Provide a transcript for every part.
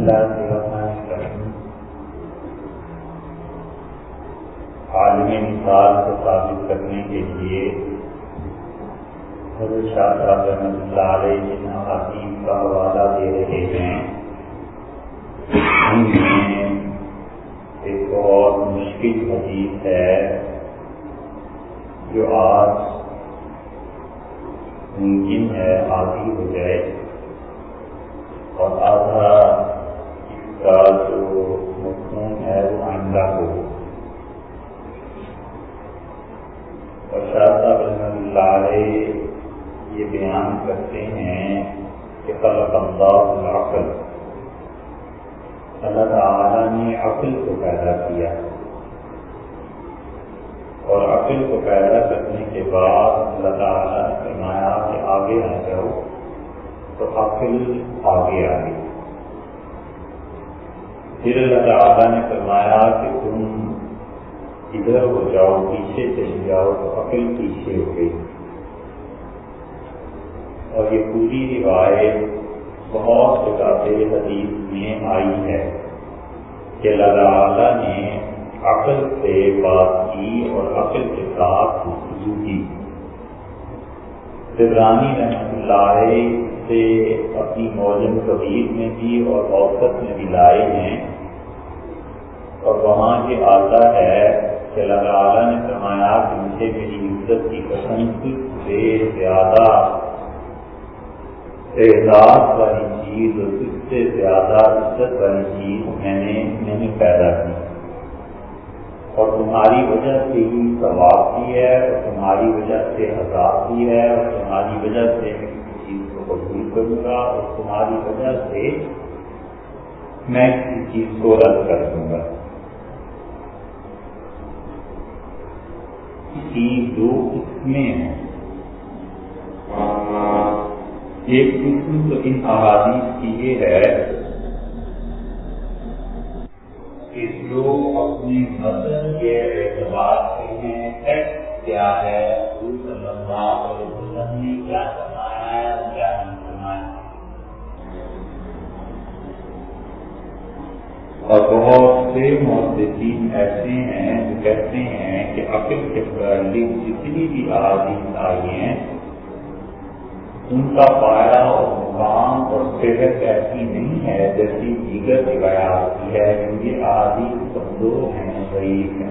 Bismillahirrahmanirrahim. عالم مثال کو ثابت کرنے کے لیے حضرت شاہ صاحب رحمۃ اللہ علیہ جن احادیث کا حوالہ دے رہے ہیں ان میں ایک بہت مشکل حدیث ہے جو آج ممکن ہے آدھی ہو جائے اور آدھا اس کا جو مفہوم ہے وہ آئندہ ہو. اور شاہ صاحب رحمۃ اللہ علیہ یہ بیان کرتے ہیں کہ خلق اللہ العقل، اللہ تعالیٰ نے عقل کو پیدا کیا اور عقل کو پیدا کرنے کے بعد اللہ تعالیٰ نے فرمایا کہ آگے آ جاؤ، تو عقل آگے آ گئی. پھر اللہ تعالیٰ نے فرمایا کہ تم ادھر ہو جاؤ، پیچھے چلی جاؤ، تو عقل پیچھے ہو گئی. اور یہ پوری روایت بہت جگہ پہ حدیث میں آئی ہے کہ اللہ تعالیٰ نے عقل سے بات کی اور عقل کے ساتھ گفتگو کی. طبرانی رحمۃ اللہ علیہ سے اپنی معجم کبیر میں بھی اور اوسط میں بھی لائے ہیں، اور وہاں یہ آتا ہے کہ اللہ تعالیٰ نے فرمایا کہ مجھے میری عزت کی قسم سے زیادہ اعزاز والی چیز اور اس سے زیادہ عزت والی چیز میں نے نہیں پیدا کی، اور تمہاری وجہ سے ہی ثواب بھی ہے اور تمہاری وجہ سے عذاب بھی ہے اور تمہاری وجہ سے میں کسی چیز کو قبول کروں گا اور تمہاری وجہ سے میں کسی چیز کو رد کر دوں گا. کی دو قسمیں ہیں. ایک قسم تو ان احادیث کی یہ ہے کہ جو اپنے مذہب کے اعتبار سے ہیں ٹیکسٹ کیا ہے، رسول صلی اللہ علیہ وسلم نے کیا فرمایا ہے اور کیا نہیں فرمایا. اور بہت سے محدثین ایسے ہیں جو کہتے ہیں کہ عقل کے متعلق جتنی بھی احادیث آئی ہیں ان کا پایہ اور مقام اور صحت ایسی نہیں ہے جیسی دیگر روایات کی ہے، کیونکہ احادیث کمزور ہیں، ضعیف ہیں.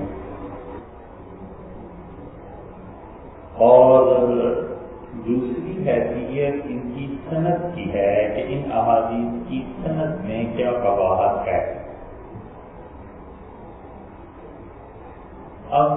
اور دوسری حیثیت ان کی سند کی ہے کہ ان احادیث کی سند میں کیا قباحت ہے. اب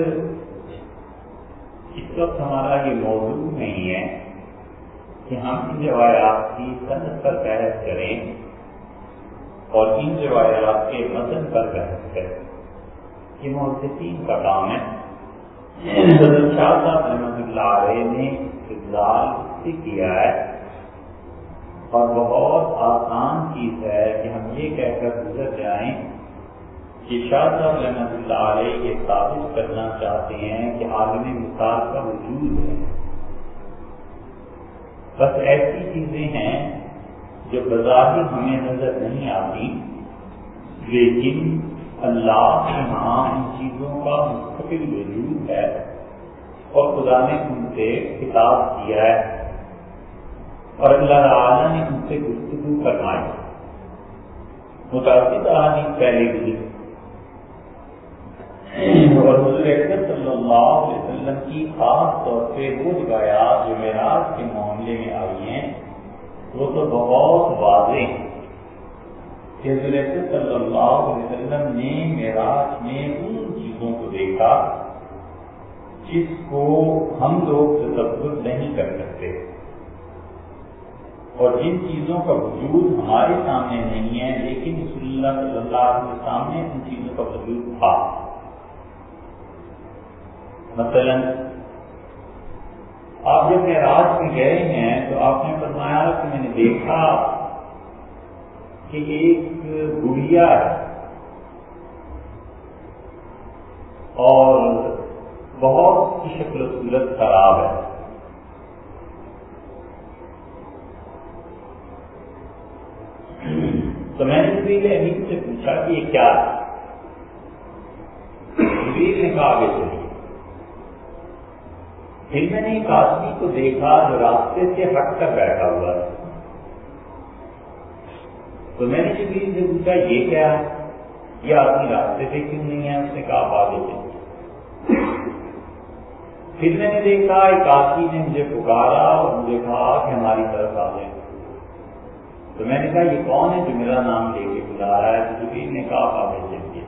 اس وقت ہمارا یہ موضوع نہیں ہے کہ ہم ان روایات کی سند پر بحث کریں اور ان روایات کے متن پر بحث کریں. یہ محدثین کا کام ہے. حضرت شاہ صاحب رحمۃ اللہ علیہ نے استدلال سے کیا ہے اور بہت آسان چیز ہے کہ ہم یہ کہہ کر گزر جائیں کہ شاہ صاحب رحمۃ اللہ علیہ یہ ثابت کرنا چاہتے ہیں کہ عالم مثال کا وجود ہے. بس ایسی چیزیں ہیں جو بظاہر ہمیں نظر نہیں آتی، لیکن اللہ کے ہاں ان چیزوں کا مستقل وجود ہے اور خدا نے ان سے خطاب کیا ہے اور اللہ تعالیٰ نے ان سے گفتگو فرمائی. متعدد احادیث پہلے گزری اور حضور اکرم صلی اللہ علیہ وسلم کی خاص طور پہ وہ روایات جو معراج کے معاملے میں آئی ہیں وہ تو بہت واضح ہیں کہ حضور اکرم صلی اللہ علیہ وسلم نے معراج میں ان چیزوں کو دیکھا جس کو ہم لوگ تصور نہیں کر سکتے اور جن چیزوں کا وجود ہمارے سامنے نہیں ہے لیکن رسول اللہ صلی اللہ علیہ وسلم کے سامنے ان چیزوں کا وجود تھا. مثلا آپ جب معراج میں گئے ہیں تو آپ نے فرمایا کہ میں نے دیکھا کہ ایک گڑیا ہے اور بہت کی شکل و صورت خراب ہے. تو میں نے جبریل امین سے پوچھا کہ یہ کیا ہے؟ جبریل نے کہا آگے چلیے۔ پھر میں نے ایک آدمی کو دیکھا جو راستے سے ہٹ کر بیٹھا ہوا تھا، تو میں نے جبریل سے پوچھا یہ کیا ہے؟ یہ آدمی راستے پہ کیوں نہیں ہے؟ اس نے کہا آپ آگے چلیے۔ پھر میں نے دیکھا ایک آدمی نے مجھے پکارا اور مجھے کہا کہ ہماری طرف آ جائے، تو میں نے کہا یہ کون ہے جو میرا نام لے کے بلا رہا ہے؟ تو جبریل نے کہا آپ آگے چلیے۔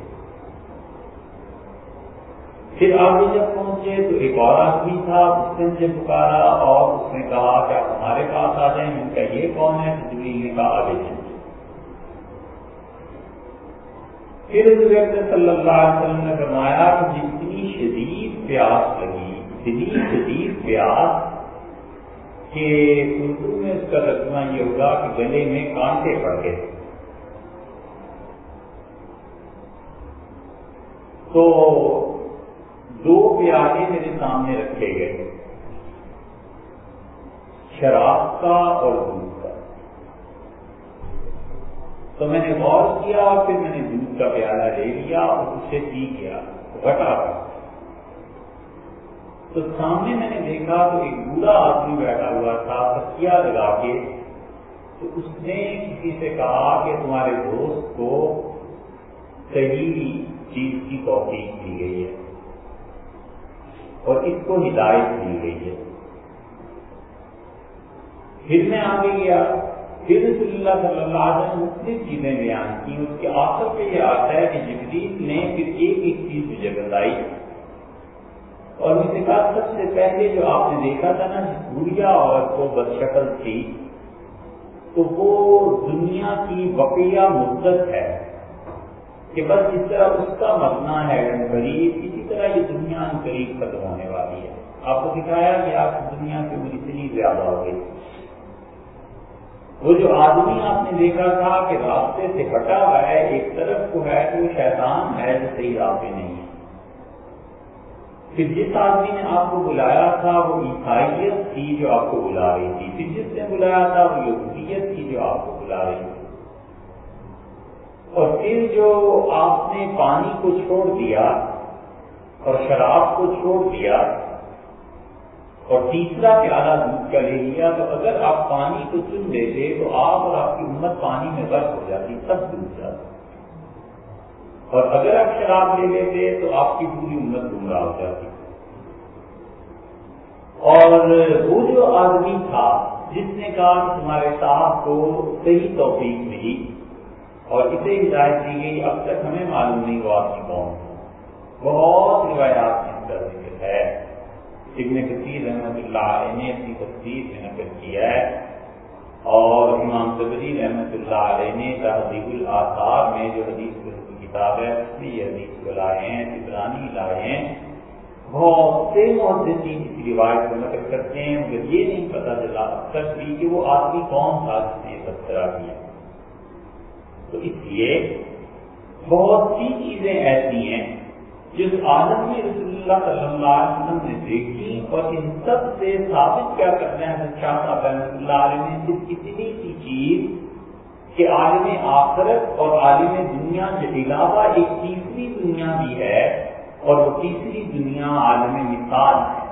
پھر آگے جب پہنچے تو ایک اور آدمی تھا، اس نے مجھے پکارا اور اس نے کہا کہ آپ ہمارے پاس آ جائیں۔ میں نے کہا یہ کون ہے؟ تو جبریل نے کہا آگے چلیے۔ پھر حضور اکرم صلی اللہ علیہ وسلم نے فرمایا کہ جتنی شدید پیاس لگی، اتنی شدید پیاس کہ اردو میں اس کا ترجمہ یہ ہوگا کہ گلے میں کانٹے پڑ گئے، تو 2 پیالے میرے سامنے رکھے گئے، شراب کا اور دودھ کا۔ تو میں نے غور کیا اور پھر میں نے دودھ کا پیالہ لے لیا اور اسے پی گیا، گھٹا گیا۔ تو سامنے میں نے دیکھا تو ایک بوڑھا آدمی بیٹھا ہوا تھا تکیہ لگا کے، تو اس نے کسی سے کہا کہ تمہارے دوست کو صحیح چیز کی توفیق دی گئی ہے اور اس کو ہدایت دی گئی ہے۔ پھر میں آگے گیا، پھر رسول اللہ صلی اللہ علیہ وسلم مختلف چیزیں بیان کی، اس کے آخر پہ یہ آتا ہے کہ جبریل نے پھر ایک چیز مجھے بتائی اور مجھ نے کہا سب سے پہلے جو آپ نے دیکھا تھا نا جس بڑھیا عورت کو بدشکل تھی، تو وہ دنیا کی بقیہ مدت ہے کہ بس اس طرح اس کا مرنا ہے قریب، اسی طرح یہ دنیا قریب ختم ہونے والی ہے۔ آپ کو دکھایا کہ آپ کی دنیا کی عمر اتنی زیادہ ہو گئی۔ وہ جو آدمی آپ نے دیکھا تھا کہ راستے سے ہٹا ہوا ہے، ایک طرف کو ہے تو وہ شیطان ہے جو صحیح راہ پہ نہیں ہے۔ پھر جس آدمی نے آپ کو بلایا تھا وہ عیسائیت تھی جو آپ کو بلا رہی تھی، پھر جس نے بلایا تھا وہ یہودیت تھی جو آپ کو بلا رہی تھی، اور پھر جو آپ نے پانی کو چھوڑ دیا اور شراب کو چھوڑ دیا اور تیسرا پیالہ دودھ کا لے لیا، تو اگر آپ پانی کو چن لیتے تو آپ اور آپ کی امت پانی میں غرق ہو جاتی، سب ڈوب جاتی، اور اگر آپ شراب لے لیتے تو آپ کی پوری امت گمراہ ہو جاتی۔ اور وہ جو آدمی تھا جس نے کہا کہ تمہارے صاحب کو صحیح توفیق ملی اور اسے ہدایت دی گئی، اب تک ہمیں معلوم نہیں وہ آدمی کون تھا۔ بہت روایات میں اس کا ذکر ہے، ابن کثیر رحمۃ اللہ علیہ نے اپنی تفسیر میں نقل کیا ہے، اور امام طبری رحمۃ اللہ علیہ نے تہذیب الآثار میں جو حدیث کی کتاب ہے اس میں یہ حدیث لائے ہیں، طبرانی لائے ہیں۔ بہت سے محدثین اس روایت کو نقل کرتے ہیں، مگر یہ نہیں پتہ چلا اب تک بھی کہ وہ آدمی کون تھا جس نے تذکرہ کیا۔ تو اس لیے بہت سی چیزیں ایسی ہیں جس عالم میں رسول اللہ صلی اللہ علیہ وسلم نے دیکھی، اور ان سب سے ثابت کیا کرنا ہے شاہ صاحب رحمۃ اللہ علیہ نے صرف اتنی سی چیز کہ عالم آخرت اور عالم دنیا کے علاوہ ایک تیسری دنیا بھی ہے، اور وہ تیسری دنیا عالم مثال ہے۔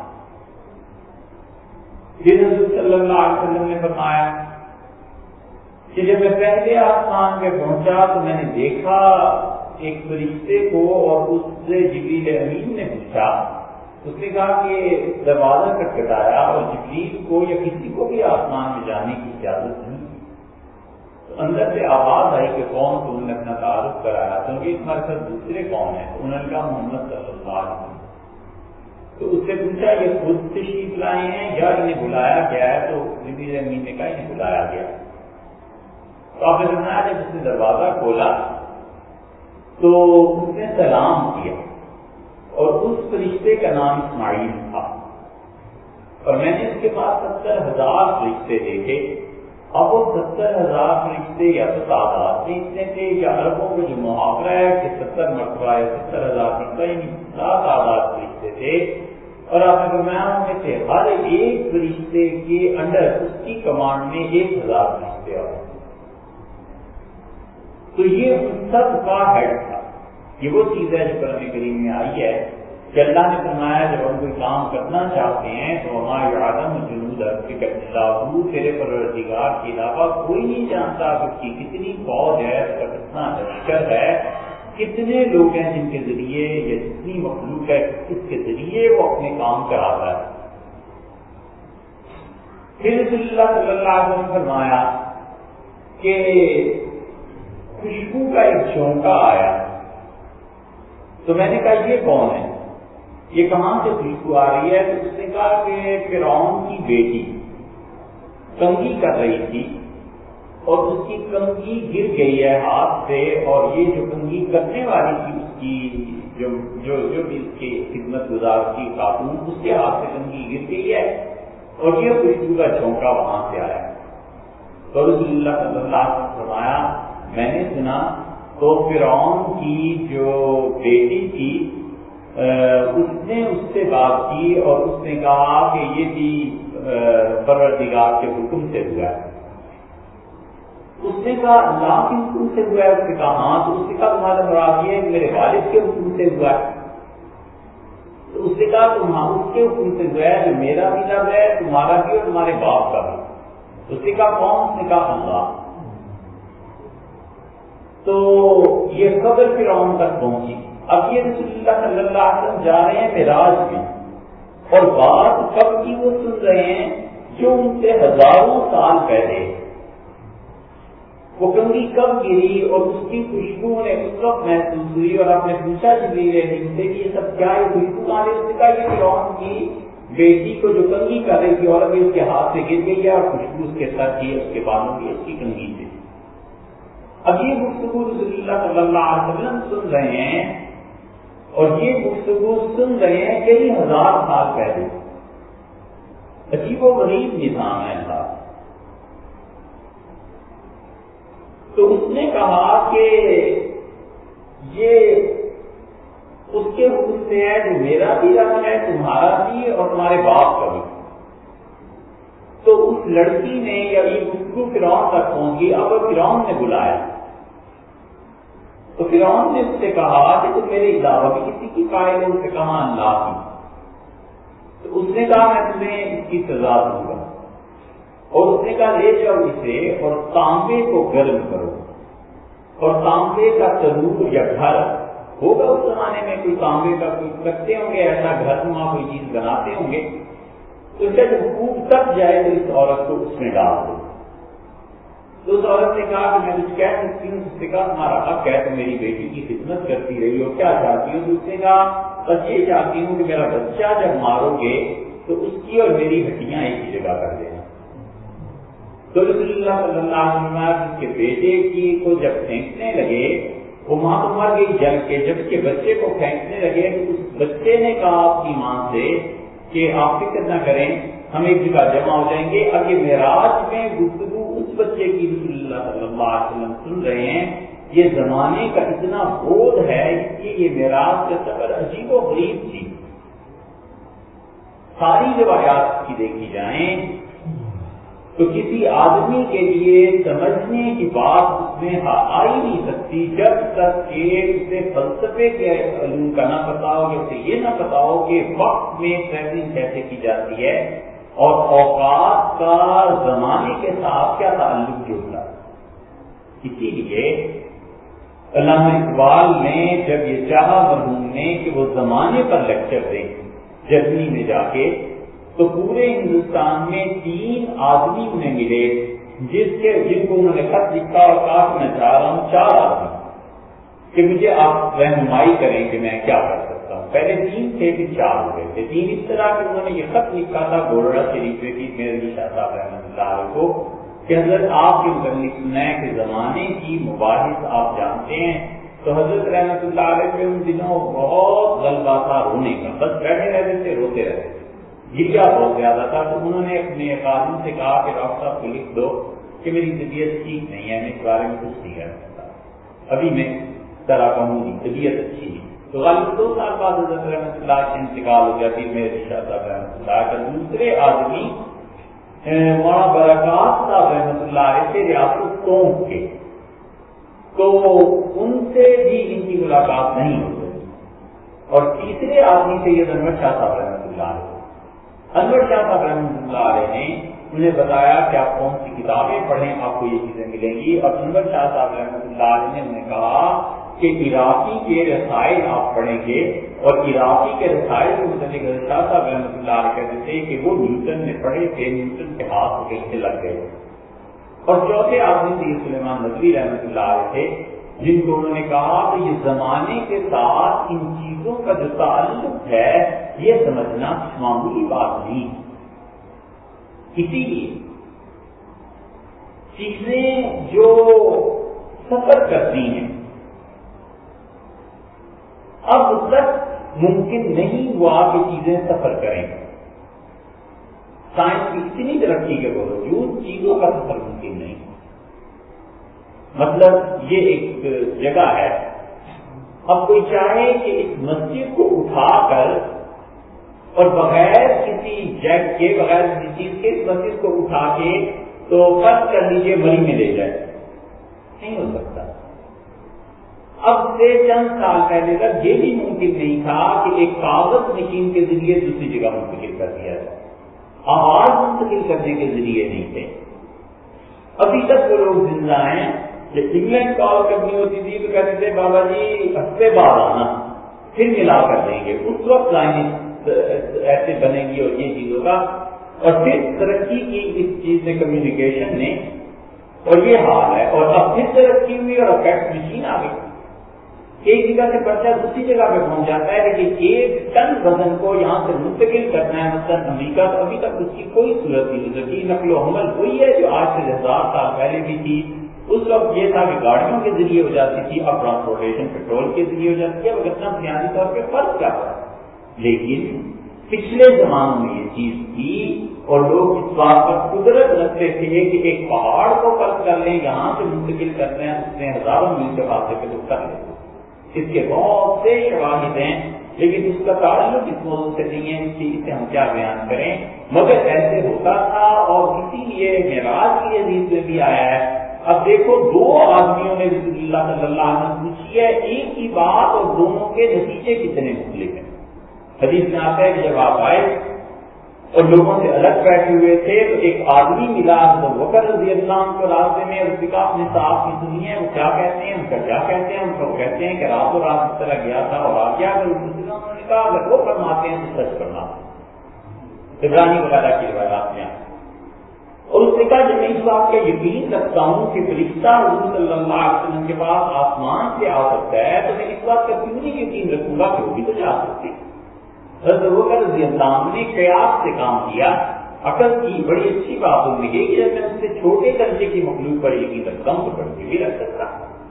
پھر حضور صلی اللہ علیہ وسلم نے فرمایا کہ جب میں پہلے آسمان پہ پہنچا تو میں نے دیکھا ایک فرشتے کو، اور اس سے جبریل امین نے پوچھا، اس نے کہا کہ دروازہ کٹکھٹایا اور جبریل کو یا کسی کو بھی آسمان میں جانے کی اجازت نہیں، تو اندر سے آواز آئی کہ کون؟ تو انہوں نے اپنا تعارف کرایا، تو یہ تمہارے ساتھ دوسرے کون ہیں؟ تو انہوں نے کہا محمد صلی اللہ علیہ وسلم۔ تو اس سے پوچھا یہ خود تشریف لائے ہیں یا انہیں بلایا گیا ہے؟ تو جبریل امین نے کہا انہیں بلایا گیا۔ تو آپ نے فرمایا جب اس نے دروازہ کھولا تو اس نے سلام کیا، اور اس فرشتے کا نام اسماعیل تھا، اور میں نے اس کے بعد 70,000 فرشتے دیکھے۔ اب وہ 70,000 فرشتے یا تو تعداد میں اتنے تھے یا عربوں کا جو محاورہ ہے کہ 70 مرتبہ یا 70,000 فرشتہ، یعنی تعداد فرشتے تھے، اور آپ نے فرمایا ان میں سے ہر ایک فرشتے کے انڈر اس کی کمانڈ میں 1,000 فرشتے اور تو یہ ان سب کا ہیڈ تھا. یہ وہ چیز ہے جو قرآن کریم میں آئی ہے کہ اللہ نے فرمایا جب ہم کوئی کام کرنا چاہتے ہیں تو ہمارے آدم جنود ربک الا هو، تیرے پروردگار کے علاوہ کوئی نہیں جانتا کہ اس کی کتنی فوج ہے، اس کا کتنا لشکر ہے، کتنے لوگ ہیں جن کے ذریعے یا جتنی مخلوق ہے اس کے ذریعے وہ اپنے کام کراتا ہے. پھر رسول اللہ صلی اللہ علیہ وسلم فرمایا کہ خوشبو کا ایک جھونکا آیا. تو میں نے کہا یہ کون ہے، یہ کہاں سے خوشبو آ رہی ہے؟ تو اس نے کہا کہ فرعون کی بیٹی کنگھی کر رہی تھی اور اس کی کنگھی گر گئی ہے ہاتھ سے، اور یہ جو کنگھی کرنے والی تھی اس کی جو بھی اس کی خدمت گزار کی خاتون، اس کے ہاتھ سے کنگھی گر گئی ہے اور یہ خوشبو کا جھونکا وہاں سے آیا. تو رسول اللہ صلی اللہ علیہ وسلم فرمایا میں نے سنا تو فرعون کی جو بیٹی تھی اس نے اس سے بات کی اور اس نے کہا کہ یہ بھی پروردگار کے حکم سے ہوا ہے. اس نے کہا اللہ کے حکم سے ہوا ہے؟ اس نے کہا ہاں. تو اس نے کہا تمہارا مراد یہ ہے کہ میرے والد کے حکم سے ہوا ہے؟ تو اس نے کہا تم ہاں اس کے حکم سے ہوا ہے جو میرا بھی لب ہے، تمہارا بھی اور تمہارے باپ کا بھی. اس نے کہا کون؟ اس نے کہا اللہ. تو یہ خبر فرعون تک پہنچی. اب یہ رسول اللہ صلی اللہ علیہ وسلم جا رہے ہیں معراج میں، اور بات کب کی وہ سن رہے ہیں جو ان سے ہزاروں سال پہلے وہ کنگھی کب گری اور اس کی خوشبو نے اس وقت محسوس ہوئی. اور آپ نے پوچھا جبریل امین سے کہ یہ سب کیا ہے، خوشبو کہاں ہے؟ اس نے کہا یہ فرعون کی بیٹی کو جو کنگھی کر رہی تھی اور ابھی اس کے ہاتھ سے گر گئی ہے اور خوشبو اس کے سر کی، اس کے بالوں کی، اس کی کنگھی سے. اب یہ گفتگو رسول اللہ صلی اللہ علیہ وسلم سن رہے ہیں اور یہ گفتگو سن رہے ہیں کئی ہزار سال پہلے. عجیب و غریب نظام ہے ایسا. تو اس نے کہا کہ یہ اس کے حکم سے ہے جو میرا بھی رب ہے، تمہارا بھی اور تمہارے باپ کا بھی. تو اس لڑکی نے یا یہ گفتگو فرعون تک پہنچی. اب فرعون نے بلایا تو فرعون نے اس سے کہا کہ تم میرے علاوہ بھی کسی کی قائل ہے؟ اس سے کہا اللہ کی. تو اس نے کہا میں تمہیں اس کی سزا دوں گا. اور اس نے کہا لے جاؤ اسے اور تانبے کو گرم کرو. اور تانبے کا تنور یا گھر ہوگا اس زمانے میں، کوئی تانبے کا کوئی کرتے ہوں گے ایسا گھر نما کوئی چیز بناتے ہوں گے. تو جب خوب تک جائے تو اس عورت کو اس میں ڈال دو. تو اس عورت نے کہا کہ میں کچھ کہہ سکتی ہوں؟ اس نے کہا تمہارا حق ہے، تم میری بیٹی کی خدمت کرتی رہی ہو، کیا چاہتی ہو؟ تو اس نے کہا بس یہ چاہتی ہوں کہ میرا بچہ جب مارو گے تو اس کی اور میری ہڈیاں ایک ہی جگہ کر دینا. تو رسول اللہ صلی اللہ علیہ وسلم اس کے بیٹے کی کو جب پھینکنے لگے، وہ ماں تو مر گئی جل کے، جب اس کے بچے کو پھینکنے لگے تو اس بچے نے کہا اپنی ماں سے کہ آپ فکر نہ کریں، ہم ایک جگہ جمع ہو جائیں گے. اب یہ معراج میں گفتگو اس بچے کی رسول اللہ صلی اللہ علیہ وسلم سن رہے ہیں. یہ زمانے کا اتنا بودھ ہے کہ یہ معراج کا سفر عجیب و غریب تھی. ساری روایات کی دیکھی جائیں تو کسی آدمی کے لیے سمجھنے کی بات اس میں آ ہی نہیں سکتی جب تک کہ اسے فلسفے کے علوم کا نہ پتا ہو، یا اسے یہ نہ پتا ہو کہ وقت میں ٹریولنگ کیسے کی جاتی ہے اور اوقات کا زمانے کے ساتھ کیا تعلق جڑتا ہے. اسی لیے علامہ اقبال نے جب یہ چاہا مرحوم نے کہ وہ زمانے پر لیکچر دیں جرمنی میں جا کے، تو پورے ہندوستان میں 3 آدمی انہیں ملے جن کو انہوں نے خط لکھا اور کہا کہ میں چاہ رہا ہوں 4 آدمی کہ مجھے آپ رہنمائی کریں کہ میں کیا کر سکتا ہوں. پہلے 3 تھے پھر 4 ہو گئے تھے. 3 اس طرح کہ انہوں نے یہ خط لکھا تھا گولڑا شریف کی میرے شاہ صاحب رحمۃ اللہ علیہ کو کہ حضرت آپ کے متعلق سنا ہے کہ زمانے کی مباحث آپ جانتے ہیں. تو حضرت رحمۃ اللہ علیہ کے ان دنوں بہت غلبہ تھا رونے کا، بس بیٹھے رہتے تھے روتے رہتے تھے، گریا بہت زیادہ تھا. تو انہوں نے اپنے قاضی سے کہا کہ ڈاکٹر صاحب کو لکھ دو کہ میری طبیعت ٹھیک نہیں ہے، میں اس بارے میں کچھ نہیں کر سکتا، ابھی میں طرح کہوں گی طبیعت اچھی نہیں. تو غالب 2 سال بعد حضرت رحمۃ اللہ کا انتقال ہو گیا. پھر میرے شاہ صاحب رحمۃ اللہ کا دوسرے آدمی مولانا برکات صاحب رحمۃ اللہ علیہ سے ریاست ٹونک کے، تو ان سے بھی ان کی ملاقات نہیں ہو سکتی. اور تیسرے آدمی سید انور شاہ صاحب رحمۃ اللہ علیہ. انور شاہ صاحب رحمۃ اللہ علیہ نے انہیں بتایا کہ آپ کون سی کتابیں پڑھیں آپ کو یہ چیزیں ملیں گی. اور انور شاہ صاحب رحمۃ اللہ علیہ نے انہیں کہا کہ عراقی کے رسائل آپ پڑھیں گے. اور عراقی کے رسائل کے متعلق شاہ صاحب رحمۃ اللہ علیہ کہتے تھے کہ وہ نیوٹن نے پڑھے تھے, نیوٹن کے ہاتھ کہیں سے لگ گئے. اور چوتھے آدمی سید سلیمان ندوی رحمۃ اللہ علیہ تھے جن کو انہوں نے کہا کہ یہ زمانے کے ساتھ ان چیزوں کا جو تعلق ہے یہ سمجھنا معمولی بات نہیں. اسی لیے چیزیں جو سفر کرتی ہیں اب تک ممکن نہیں ہوا کہ چیزیں سفر کریں. سائنس کی اتنی ترقی کے باوجود چیزوں کا سفر ممکن نہیں. مطلب یہ ایک جگہ ہے, اب کوئی چاہے کہ اس مسجد کو اٹھا کر اور بغیر کسی جیک کے بغیر کسی چیز کے اس مسجد کو اٹھا کے تو فرض کر لیجیے مری میں لے جائے, نہیں ہو سکتا. اب سے چند سال پہلے تک یہ بھی ممکن نہیں تھا کہ ایک کاغذ مشین کے ذریعے دوسری جگہ منتقل کر دیا جائے. آواز منتقل کرنے کے ذریعے نہیں تھے. ابھی تک وہ لوگ زندہ ہیں. جب انگلینڈ کال کرنی ہوتی تھی تو کہتے تھے بابا جی ہفتے بعد آنا پھر ملا کر دیں گے. اس وقت لائن ایسے بنے گی اور یہ چیز ہوگا. اور پھر ترقی کی اس چیز نے کمیونیکیشن نے اور یہ حال ہے. اور اب پھر ترقی ہوئی اور اب فیکس مشین آ گئی. ایک جگہ سے پرچہ دوسری جگہ پہ پہنچ جاتا ہے لیکن ایک ٹن وزن کو یہاں سے منتقل کرنا ہے مثلاً امریکہ, تو ابھی تک اس کی کوئی صورت نہیں ہو سکی. نقل و حمل وہی ہے جو آج سے 1000 سال پہلے بھی تھی. اس وقت یہ تھا کہ گاڑیوں کے ذریعے ہو جاتی تھی, اب ٹرانسپورٹیشن پیٹرول کے ذریعے ہو جاتی ہے. وہ اتنا بنیادی طور پہ فرق کیا تھا, لیکن پچھلے زمانوں میں یہ چیز تھی اور لوگ اس بات پر قدرت رکھتے تھے کہ ایک پہاڑ کو فرض کر لیں یہاں سے منتقل کرتے ہیں اس نے ہزاروں میل کے فاصلے پہ لوگ کر لیتے. اس کے بہت سے شواہد ہیں لیکن اس کا تعلق اس موضوع سے نہیں ہے, اسے ہم کیا بیان کریں. مگر ایسے ہوتا تھا اور اسی لیے معراج کی حدیث میں بھی آیا ہے. اب دیکھو دو آدمیوں نے رسول اللہ صلی اللہ علیہ وسلم پوچھی ہے ایک ہی بات اور دونوں کے نتیجے کتنے مختلف ہیں. حدیث میں آتا ہے کہ جب آپ آئے اور لوگوں سے الگ بیٹھے ہوئے تھے تو ایک آدمی ملا حضرت بکر رضی اللہ عنہ کو راستے میں, اور اس کا اپنے صاحب کی سنی ہے وہ کیا کہتے ہیں, ان کا کیا کہتے ہیں. ان کو کہتے ہیں کہ رات و رات اس طرح گیا تھا اور آ گیا. اگر انہوں نے کہا اگر وہ فرماتے ہیں تو سچ کرنا, عبرانی وغیرہ کی روایات میں. اور اس نے کہا جب میں اس بات کا یقین رکھتا ہوں کہ فرشتہ حضور صلی اللہ علیہ وسلم کے پاس آسمان سے آ سکتا ہے تو میں اس بات کا کیوں نہیں یقین رکھوں گا کہ وہ بھی تو جا سکتے. حضرت بکر رضی اللہ عنہ نے قیاس سے کام کیا, عقل کی بڑی اچھی بات ہوگی کہ جب میں اس سے چھوٹے درجے کی مخلوق پر یقین رکھتا ہوں تو بڑھ کے بھی رکھ سکتا.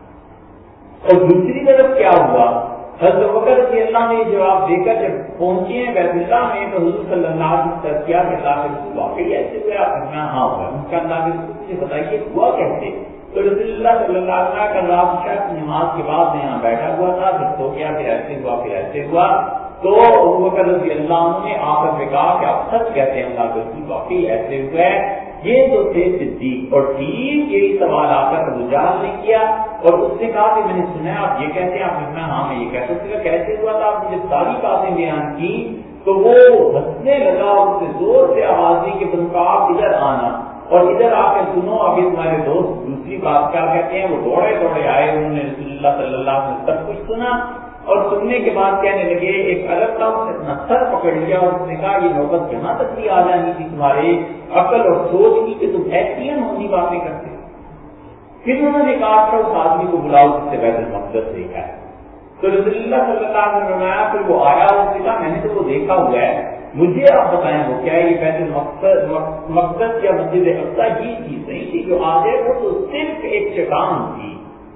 اور دوسری طرف کیا ہوا, حضرت بکر رضی اللہ نے جواب دے کر جب پہنچے ہیں بیت اللہ میں تو حضور صلی اللہ علیہ وسلم کیا کہ اللہ کے رسول واقعی ایسے ہوئے آپ میں ہاں ہوا. ان کا اللہ کے رسول مجھے بتائیے ہوا کیسے. تو رسول اللہ صلی اللہ علیہ وسلم کا رات شاہ کی نماز کے بعد میں یہاں بیٹھا ہوا تھا, پھر سو گیا, پھر ایسے ہوا پھر ایسے ہوا. تو ابو بکر رضی اللہ عنہ نے آ کر کہا کہ آپ سچ کہتے ہیں اللہ کے رسول واقعی ایسے ہوا ہے. یہ تو تھے صدیق. اور ٹھیک یہی سوال آ کر ابو جہل نے کیا اور اس نے کہا کہ میں نے سنا آپ یہ کہتے ہیں. آپ نے ہاں میں یہ کہتا ہوں. کیسے ہوا تھا, آپ نے جب ساری باتیں بیان کی تو وہ ہنسنے لگا اور اس نے زور سے آواز دی کہ تم کا آپ ادھر آنا اور ادھر آ کے سنو ابھی تمہارے دوست دوسری بات کیا کہتے ہیں. وہ دوڑے دوڑے آئے, انہوں نے رسول اللہ صلی اللہ علیہ وسلم سب کچھ سنا اور سننے کے بعد کہنے لگے ایک الگ تھا اس نے اپنا سر پکڑ لیا اور اس نے کہا یہ نوبت جہاں تک بھی آ جانی تھی تمہارے عقل اور سوچ کی کہ تم ایسی ہوتی باتیں کرتے. پھر انہوں نے کہا تھا اس آدمی کو بلاؤ جس سے بیت المقدس دیکھا ہے. تو رسول اللہ صلی اللہ علیہ وسلم نے پھر وہ آیا اور اس نے کہا میں نے تو وہ دیکھا ہوا ہے, مجھے آپ بتائیں وہ کیا ہے. یہ بیت المقدس یا مسجد اقصی یہ چیز نہیں تھی جو آج ہے, وہ تو صرف ایک چٹان تھی,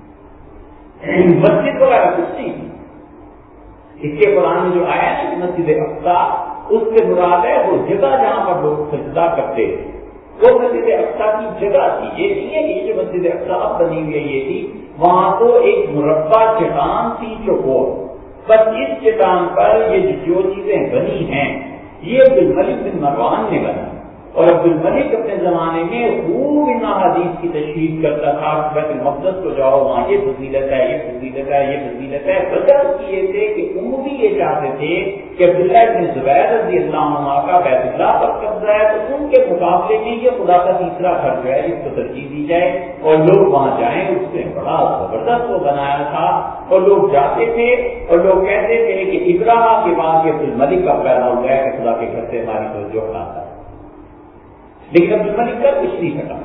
مسجد وغیرہ کچھ نہیں تھی. اس کے قرآن میں جو آیا ہے مسجد اقصی اس سے مراد ہے وہ جگہ جہاں پر لوگ سجدہ کرتے تھے, وہ مسجد اقصی کی جگہ تھی. یہ نہیں ہے کہ یہ جو مسجد اقصی اب بنی ہوئی ہے یہ تھی, وہاں تو ایک مربع چٹان تھی چوکور. بس اس چٹان پر یہ جو چیزیں بنی ہیں یہ عبد الملک بن مروان نے بنا اور عبد الملک اپنے زمانے میں خوب ان حدیث کی تشریح کرتا تھا، بیت المقدس کو جاؤ وہاں یہ فضیلت ہے، یہ فضیلت ہے، یہ فضیلت ہے۔ وجہ یہ تھے کہ عمومی یہ چاہتے تھے کہ عبداللہ بن زبیر رضی اللہ عنہ کا بیت اللہ پر قبضہ ہے تو ان کے مقابلے میں یہ خدا کا تیسرا گھر جو ہے اس کو ترجیح دی جائے اور لوگ وہاں جائیں۔ اس نے بڑا زبردست وہ بنایا تھا اور لوگ جاتے تھے اور لوگ کہتے تھے کہ ابراہیم کے بعد عبد الملک کا پیدا ہو گیا کہ خدا کے گھر سے ہماری توجہ ہٹاتا ہے، لیکن عبد الملک کا کچھ نہیں ہٹا۔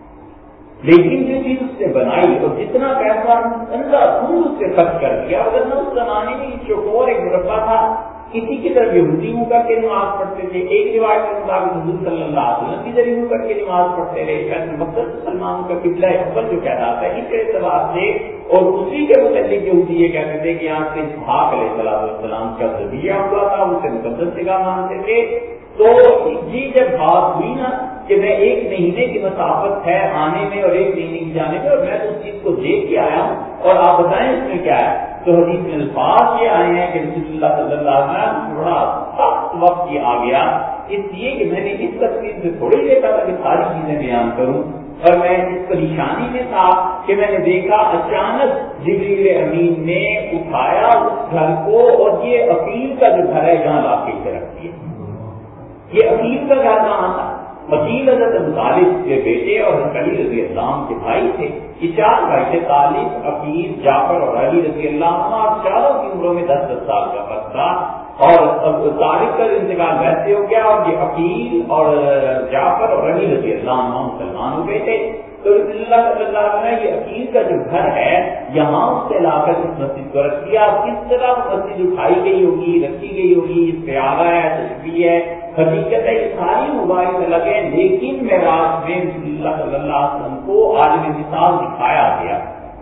لیکن جو چیز اس نے بنائی اور جتنا پیسہ اس سے خرچ کر دیا، اگر اس زمانے میں چوکور ایک مربع تھا، کسی کی طرف یہودی منہ کر کے نماز پڑھتے تھے، ایک روایت کے مطابق حضور صلی اللہ علیہ وسلم کی ذریعے منہ کر کے نماز پڑھتے رہے، بیت المقدس مسلمانوں کا قبلہ اول جو کہلاتا ہے اس اعتبار سے، اور اسی کے متعلق یہودی یہ کہتے تھے کہ یہاں سے اسحاق علیہ السلام کا ذبیحہ ہوا تھا، اسے مقدس جگہ مانتے تھے۔ تو یہ جب بات ہوئی نا کہ میں 1 مہینے کی مسافت ہے آنے میں اور 1 مہینے کی جانے میں، اور میں تو اس چیز کو دیکھ کے آیا ہوں اور آپ بتائیں اس میں کیا ہے، تو حدیث میں الفاظ یہ آئے ہیں کہ رسول اللہ صلی اللہ علیہ وسلم بڑا سخت وقت یہ آ گیا، اس لیے کہ میں نے اس تصویر سے تھوڑی دیکھا تھا کہ ساری چیزیں بیان کروں، اور میں اس پریشانی میں تھا کہ میں نے دیکھا اچانک جبریل امین نے اٹھایا اس گھر کو اور یہ عقیل کا جو گھر ہے یہاں لا کے رکھ دیا۔ یہ عقیل کا گھر کہاں تھا؟ عقیل حضرت ابو طالب کے بیٹے اور حضرت علی رضی اللہ عنہ کے بھائی تھے، یہ 4 بھائی تھے، طالب، عقیل، جعفر اور علی رضی اللہ عنہ، اور چاروں کی عمروں میں 10-10 سال کا فرق تھا، اور طالب کا انتقال ویسے ہو گیا اور یہ عقیل اور جعفر اور علی رضی اللہ عنہ مسلمان ہو گئے تھے۔ تو رسول اللہ صلی اللہ علیہ وسلم نے یہ عقیل کا جو گھر ہے یہاں اس سے لا کر اس مسجد کو رکھ دیا۔ کس طرح مسجد اٹھائی گئی ہوگی، رکھی گئی ہوگی، اس پہ آ رہا ہے، تشبیہ ہے، حقیقت ہے، یہ ساری مباحث الگ ہیں، لیکن معراج میں رسول اللہ صلی اللہ علیہ وسلم کو عالم مثال دکھایا گیا۔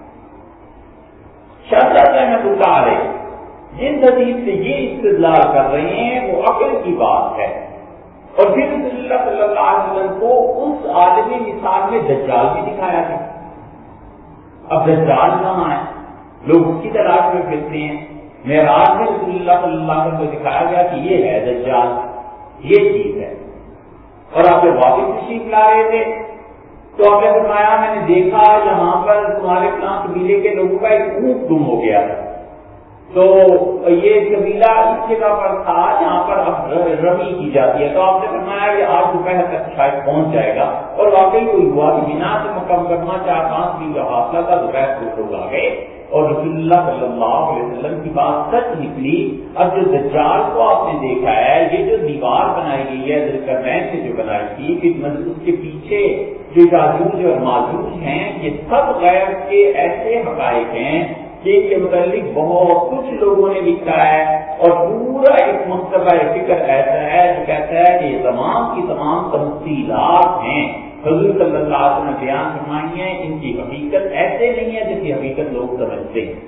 شاہ احمد اللہ علیہ جن حدیث سے یہ استدلال کر رہے ہیں وہ عقل کی بات ہے، اور پھر رسول اللہ صلی اللہ علیہ وسلم کو اس عالم مثال میں دجال بھی دکھایا گیا۔ اب دجال کہاں ہے؟ لوگ اس کی تلاش میں پھرتے ہیں۔ معراج میں رسول اللہ صلی اللہ علیہ وسلم کو دکھایا گیا کہ یہ ہے دجال، یہ چیز ہے، اور آپ جب واپس تشریف لا رہے تھے تو آپ نے فرمایا میں نے دیکھا یہاں پر تمہارے فلاں قبیلے کے لوگوں کا ایک اونٹ گم ہو گیا تھا، تو یہ قبیلہ اس جگہ پر تھا جہاں پر اب رمی کی جاتی ہے، تو آپ نے فرمایا یہ آج دوپہر تک شاید پہنچ جائے گا، اور واقعی کوئی ہوا کہ بنا سے مکہ مکرمہ 4-5 میل کا فاصلہ تھا، دوپہر کو لوگ آ گئے اور رسول اللہ صلی اللہ علیہ وسلم کی بات سچ نکلی۔ اب جو دجال کو آپ نے دیکھا ہے، یہ جو دیوار بنائی گئی ہے ذوالقرنین سے جو بنائی تھی، پھر اس کے پیچھے جو یاجوج اور ماجوج ہیں، یہ سب غیب کے ایسے حقائق ہیں جن کے متعلق بہت کچھ لوگوں نے لکھا ہے، اور پورا ایک مکتبہ فکر ایسا ہے جو کہتا ہے کہ یہ تمام کی تمام تفصیلات ہیں حضور صلی اللہ علیہ وسلم نے بیان فرمائی ہیں، ان کی حقیقت ایسے نہیں ہے جس کی حقیقت لوگ سمجھتے ہیں۔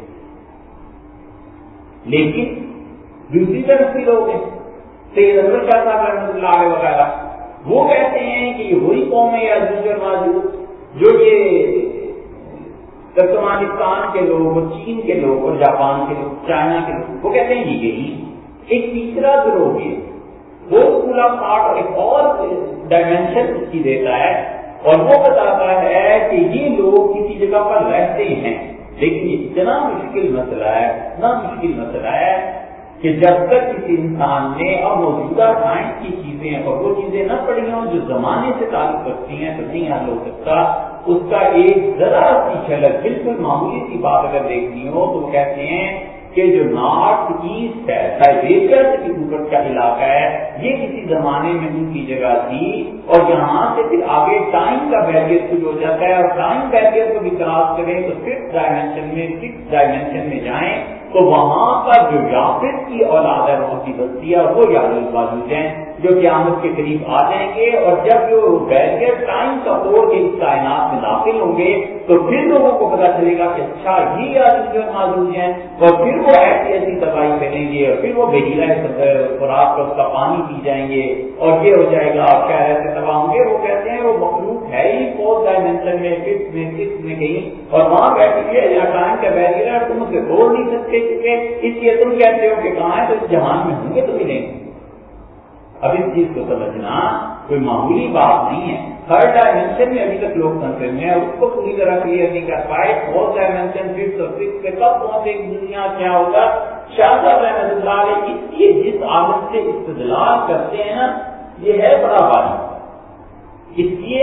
لیکن دوسری طرف بھی لوگ ہیں، سید اکبر شاہ صاحب رحمۃ اللہ علیہ وغیرہ، وہ کہتے ہیں کہ یہ وہی قوم ہے یاجوج اور ماجوج جو یہ ترکمانستان کے لوگ اور چین کے لوگ اور جاپان کے لوگ، چائنا کے لوگ، وہ کہتے ہیں یہی ایک تیسرا گروہ ہے، وہ اسکول آف آرٹ اور ایک اور ڈائمینشن اس کی دیتا ہے، اور وہ بتاتا ہے کہ یہ لوگ کسی جگہ پر رہتے ہیں، لیکن یہ اتنا مشکل مسئلہ ہے، اتنا مشکل مسئلہ ہے کہ جب تک کسی انسان نے اب موجودہ سائنس کی چیزیں اور وہ چیزیں نہ پڑھی ہوں جو زمانے سے تعلق رکھتی ہیں تو نہیں حل ہو سکتا۔ اس کا ایک ذرا سی جھلک، بالکل معمولی سی بات اگر دیکھنی ہو تو وہ کہتے ہیں کہ جو نارتھ ایسٹ ہے، سائبیریا سے بھی اوپر کا علاقہ ہے، یہ کسی زمانے میں ان کی جگہ تھی، اور یہاں سے پھر آگے ٹائم کا بیریئر شروع ہو جاتا ہے، اور ٹائم بیریئر کو بھی کراس کریں تو 6 ڈائمینشن میں جائیں تو وہاں پر جو یافت کی اولاد ہے بہت سی بستی ہے، اور وہ یادو موجود ہیں جو قیامت کے قریب آ جائیں گے، اور جب جو بیریئر ٹائم کا توڑ کے اس کائنات میں داخل ہوں گے تو پھر لوگوں کو پتا چلے گا کہ اچھا یہ یادو موجود ہیں، اور پھر وہ ایسی ایسی تباہی کریں گے، اور پھر وہ بحیرہ فرات کا اس کا پانی پی جائیں گے، اور یہ ہو جائے گا، اور شہر ایسے تباہ ہوں گے۔ وہ کہتے ہیں وہ مخلوق ہے ہی 4 ڈائمینشن میں، 5 میں، 6 میں کہیں، اور وہاں بیٹھی ہے یا ٹائم کا بیریئر ہے، تم اسے توڑ نہیں سکتے، کیونکہ اس لیے تم کہتے ہو کہ کہاں ہے تو اس جہان میں ہوں گے تو ملیں گے۔ اب اس چیز کو سمجھنا کوئی معمولی بات نہیں ہے. ہر ڈائمینشن میں ابھی تک لوگ پھنسے ہوئے ہیں اور اس کو پوری طرح کلیئر نہیں کر پائے. 4 ڈائمینشن 5 اور 6 پہ کب پہنچے دنیا کیا ہوگا. شاہ صاحب رحمۃ اللہ علیہ اس لیے جس عادت سے استدلال کرتے ہیں نا یہ ہے بڑا باری. اس لیے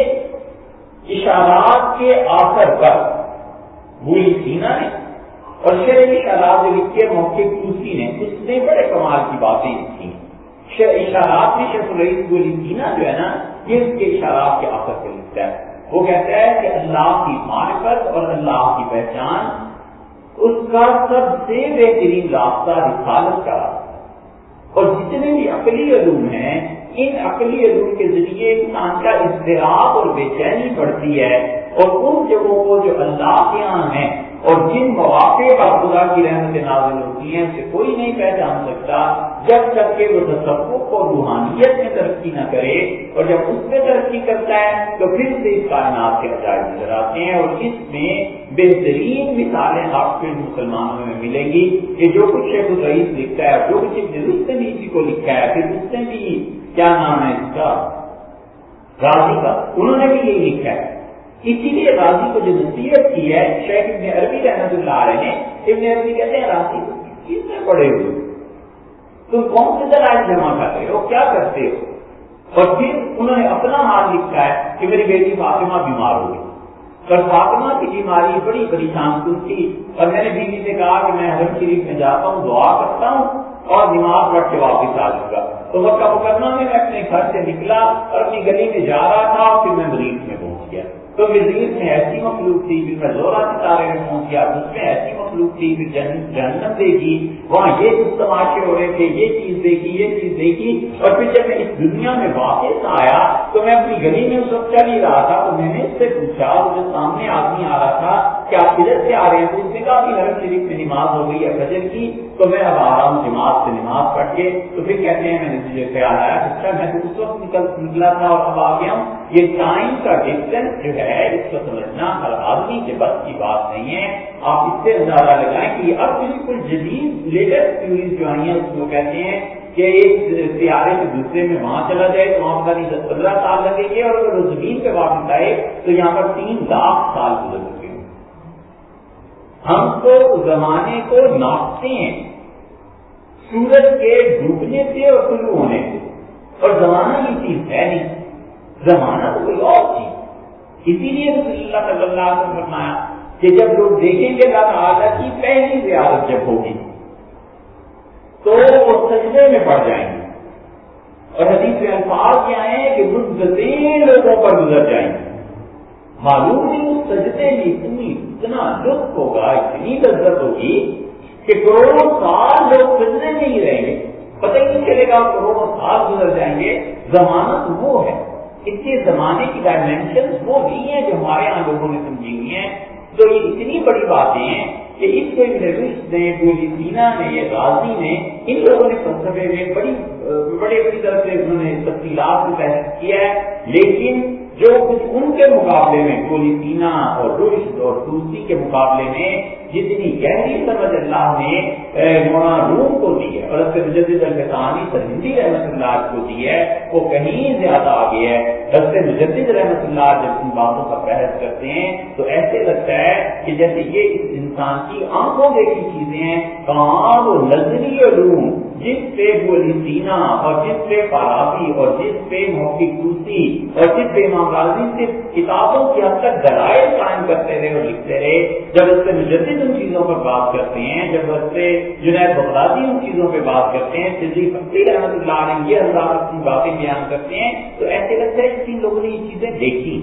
اشارات کے آخر پر بولی سینا نے اور شرعی اشارات جو لکھے محقق طوسی نے اس نے بڑے کمال کی باتیں لکھی. اشارات میں شیخ الرئیس بولی سینا جو ہے نا یہ اس کے اشارات کے آخر پہ لکھتا ہے. وہ کہتا ہے کہ اللہ کی معرفت اور اللہ کی پہچان اس کا سب سے بہترین راستہ رسالت کا راستہ ہے. اور جتنے بھی عقلی علوم ہیں ان عقلی علوم کے ذریعے انسان کا اضطراب اور بے چینی بڑھتی ہے اور ان جگہوں کو جو اللہ کے یہاں ہیں اور جن مواقع پر خدا کی رحمت نازل ہوتی ہیں اسے کوئی نہیں پہچان سکتا جب تک کہ وہ تصوف اور روحانیت میں ترقی نہ کرے. اور جب اس میں ترقی کرتا ہے تو پھر سے اس کائنات کے عجائب نظر آتے ہیں. اور اس میں بہترین مثالیں آپ کو مسلمانوں میں ملیں گی کہ جو کچھ شیخ الرئیس لکھتا ہے جو کچھ درست نے اسی کو لکھا ہے پھر اس نے بھی کیا نام ہے اس کا غازی کا انہوں نے بھی یہی لکھا ہے. اسی لیے راضی کو جو نصیحت کی ہے شیخ ابن عربی رحمۃ اللہ علیہ نے. ابن عربی کہتے ہیں راضی کو کس میں پڑے ہوئے تم کون سے دلائل جمع کرتے ہو کیا کرتے ہو. اور پھر انہوں نے اپنا حال لکھا ہے کہ میری بیٹی فاطمہ بیمار ہو گئی اور فاطمہ کی بیماری بڑی پریشان کن تھی اور میں نے بیوی سے کہا کہ میں حرم شریف میں جاتا ہوں دعا کرتا ہوں اور نماز پڑھ کے واپس آ جاؤں گا. تو مکہ مکرمہ میں اپنے گھر سے نکلا اور اپنی گلی میں جا رہا تھا پھر میں مریض میں پہنچ گیا. تو مریض میں ایسی مخلوق تھی پھر میں زورا ستارے میں پہنچ گیا اس میں ایسی مخلوق تھی پھر جہنم دیکھی وہاں یہ کچھ تماشے ہو رہے تھے یہ چیز دیکھی یہ چیز دیکھی. اور پھر جب میں اس دنیا میں واپس آیا تو میں اپنی گلی میں اس وقت چل ہی رہا تھا تو میں نے اس سے پوچھا جو سامنے آدمی آ رہا تھا کہ آپ کدھر سے آ رہے ہیں. تو اس نے کہا کہ حرم شریف میں نماز ہو گئی ہے فجر کی تو میں اب آ رہا ہوں جماعت سے نماز پڑھ کے. تو پھر کہتے ہیں میں نے مجھے خیال آیا اچھا میں تو اس وقت نکلا تھا اور اب آ گیا ہوں. یہ ٹائم کا ڈسٹینس جو ہے اس کو سمجھنا ہر آدمی کے بس کی بات نہیں ہے. آپ اس سے اندازہ لگائیں کہ اب بالکل جدید لیٹسٹ تھیوریز جو آئی ہیں اس کو کہتے ہیں کہ ایک سیارے سے دوسرے میں وہاں چلا جائے تو وہاں پر 10-15 سال لگیں گے اور اگر وہ زمین پہ واپس آئے تو یہاں پر 3 لاکھ سال گزر چکے ہیں. ہم تو زمانے کو ناپتے ہیں سورج کے ڈوبنے سے اور طلوع ہونے سے اور زمانہ یہ چیز ہے نہیں. زمانہ تو کوئی اور چیز. اسی لیے رسول اللہ صلی اللہ علیہ وسلم فرمایا کہ جب لوگ دیکھیں گے اللہ تعالیٰ کی پہلی زیارت جب ہوگی تو وہ سجدے میں پڑ جائیں گے اور حدیث میں الفاظ کیا ہیں کہ مدتیں لوگوں پر گزر جائیں گے. معلوم نہیں اس سجدے میں اتنا لطف ہوگا اتنی لذت ہوگی کہ کروڑوں سال لوگ سجدے میں ہی رہیں گے پتہ ہی نہیں چلے گا کروڑوں سال گزر جائیں گے. زمانہ تو وہ ہے اس کے زمانے کی ڈائمینشن وہ نہیں ہے جو ہمارے یہاں لوگوں نے سمجھی ہوئی ہیں. تو یہ اتنی بڑی باتیں ہیں کہ اس کو بولی سینا نے یہ غازی نے ان لوگوں نے فلسفے میں بڑی طرح سے انہوں نے تفصیلات میں بحث کیا ہے. لیکن جو کچھ ان کے مقابلے میں بولی سینا اور رشد اور طوسی کے مقابلے میں جتنی گہری سمجھ اللہ نے مولانا روم کو دی ہے اور مجدد الفسانی سرہندی رحمۃ اللہ کو دی ہے وہ کہیں زیادہ آگے ہے. مجدد رحمۃ اللہ جب ان باتوں کا بحث کرتے ہیں تو ایسے لگتا ہے کہ جیسے یہ اس انسان کی آنکھوں دیکھی چیزیں ہیں. کہاں وہ نظری علوم جس پہ بولی سینا اور جس پہ فارابی اور جس پہ محقق طوسی اور جس پہ امام غازی صرف کتابوں کی حد تک دلائل قائم کرتے رہے اور لکھتے رہے. جب اس سے مجدد ان چیزوں پر بات کرتے ہیں جب اس سے جنید بغدادی ان چیزوں پہ بات کرتے ہیں صدیق اکبری رحمۃ اللہ علیہ یہ حضرات اپنی باتیں بیان کرتے ہیں تو ایسے لگتا ہے کہ ان لوگوں نے یہ چیزیں دیکھی.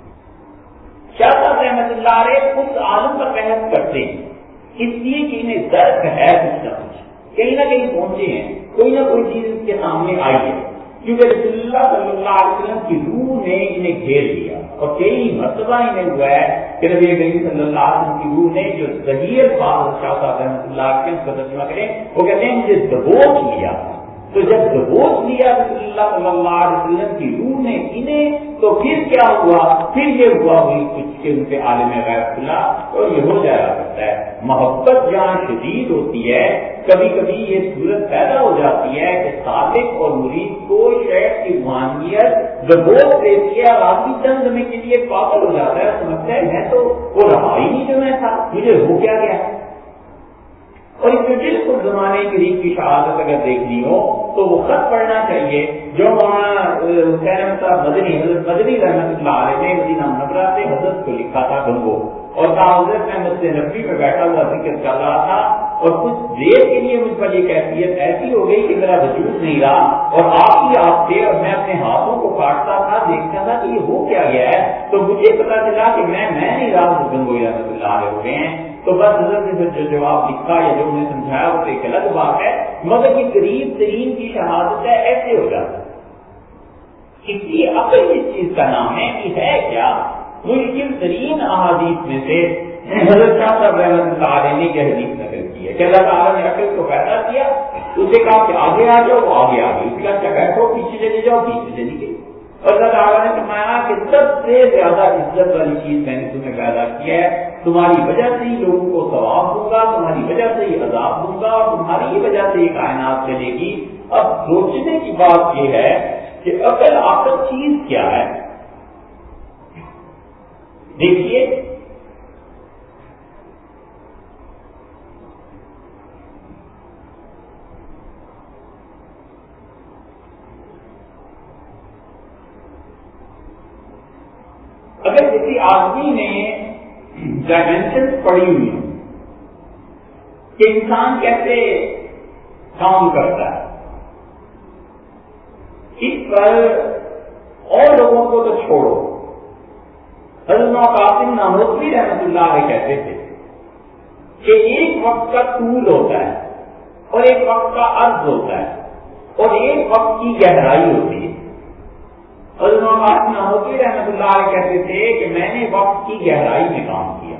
شاہ صاحب رحمۃ اللہ علیہ اس عالم پر بحث کرتے ہیں اس لیے کہ انہیں درد ہے کچھ نہ کچھ کہیں نہ کہیں پہنچے ہیں کوئی نہ کوئی چیز اس کے سامنے آئی ہے کیونکہ رسول اللہ صلی اللہ علیہ وسلم کی روح نے انہیں گھیر لیا اور کئی مرتبہ انہیں ہوا ہے کہ نبی کریم صلی اللہ علیہ وسلم کی روح نے جو صحیح الفاظ شاہ صاحب رحمۃ اللہ کے اس کا ترجمہ کریں وہ کہتے ہیں مجھے دبوچ لیا. تو جب دبوچ لیا رسول اللہ صلی اللہ علیہ وسلم کی روح نے انہیں تو پھر کیا ہوا پھر یہ ہوا ہوئی کچھ کہ ان کے عالم غیب اللہ اور یہ ہو جایا کرتا ہے. محبت جہاں شدید ہوتی ہے کبھی کبھی یہ صورت پیدا ہو جاتی ہے کہ سالک اور مرید کو شیخ کی روحانیت دبوچ دیتی ہے اور آدمی چند سمے کے لیے پاگل ہو جاتا ہے، سمجھتا ہے میں تو وہ رہا ہی نہیں جو میں تھا، مجھے ہو کیا گیا۔ اور اس میں بالکل زمانے قریب کی شہادت اگر دیکھنی ہو تو وہ خط پڑھنا چاہیے جو مولانا حسین احمد صاحب مدنی حضرت مدنی رحمۃ اللہ علیہ نے مدینہ منورہ سے حضرت کو لکھا تھا گنگو، اور حضرت میں مسجد نبوی میں بیٹھا ہوا ذکر کر رہا تھا اور کچھ دیر کے لیے مجھ پر یہ کیفیت ایسی ہو گئی کہ میرا وجود نہیں رہا اور آپ ہی آپ تھے اور میں اپنے ہاتھوں کو کاٹتا تھا، دیکھتا تھا کہ یہ ہو کیا گیا ہے، تو مجھے پتا چلا کہ میں نہیں رہا، گنگوئی رحمۃ اللہ علیہ ہو گئے ہیں۔ تو بس حضرت نے جو جواب لکھا یا جو انہیں سمجھایا وہ ایک الگ بات ہے، مگر یہ قریب ترین کی شہادت ہے، ایسے ہو جاتا ہے۔ اس لیے عقل اس چیز کا نام ہے کہ ہے کیا مشکل ترین احادیث میں سے حضرت شاہ صاحب رحمۃ اللہ علیہ نے یہ حدیث نقل کی ہے کہ اللہ تعالیٰ نے عقل کو پیدا کیا، اسے کہا کہ آگے آ جاؤ، وہ آگے آ گئی، اس کا کیا بیٹھو پیچھے چلے جاؤ، پیچھے چلی گئی، اور اللہ تعالیٰ نے فرمایا کہ سب سے زیادہ عزت والی چیز میں نے تمہیں پیدا کیا ہے، تمہاری وجہ سے ہی لوگوں کو ثواب دوں گا، تمہاری وجہ سے ہی عذاب دوں گا، اور تمہاری ہی وجہ سے یہ کائنات چلے گی۔ اب سوچنے کی بات یہ ہے کہ عقل آخر چیز کیا ہے؟ دیکھیے اگر کسی آدمی نے ڈائمینشن پڑھی ہوئی کہ انسان کیسے کام کرتا ہے، اس پر اور لوگوں کو تو چھوڑو، حضرت قاسم نانوتوی رحمۃ اللہ علیہ کہتے تھے کہ ایک وقت کا طول ہوتا ہے اور ایک وقت کا عرض ہوتا ہے اور ایک وقت کی گہرائی ہوتی ہے۔ حضرت قاسم نانوتوی رحمۃ اللہ علیہ کہتے تھے کہ میں نے وقت کی گہرائی میں کام کیا،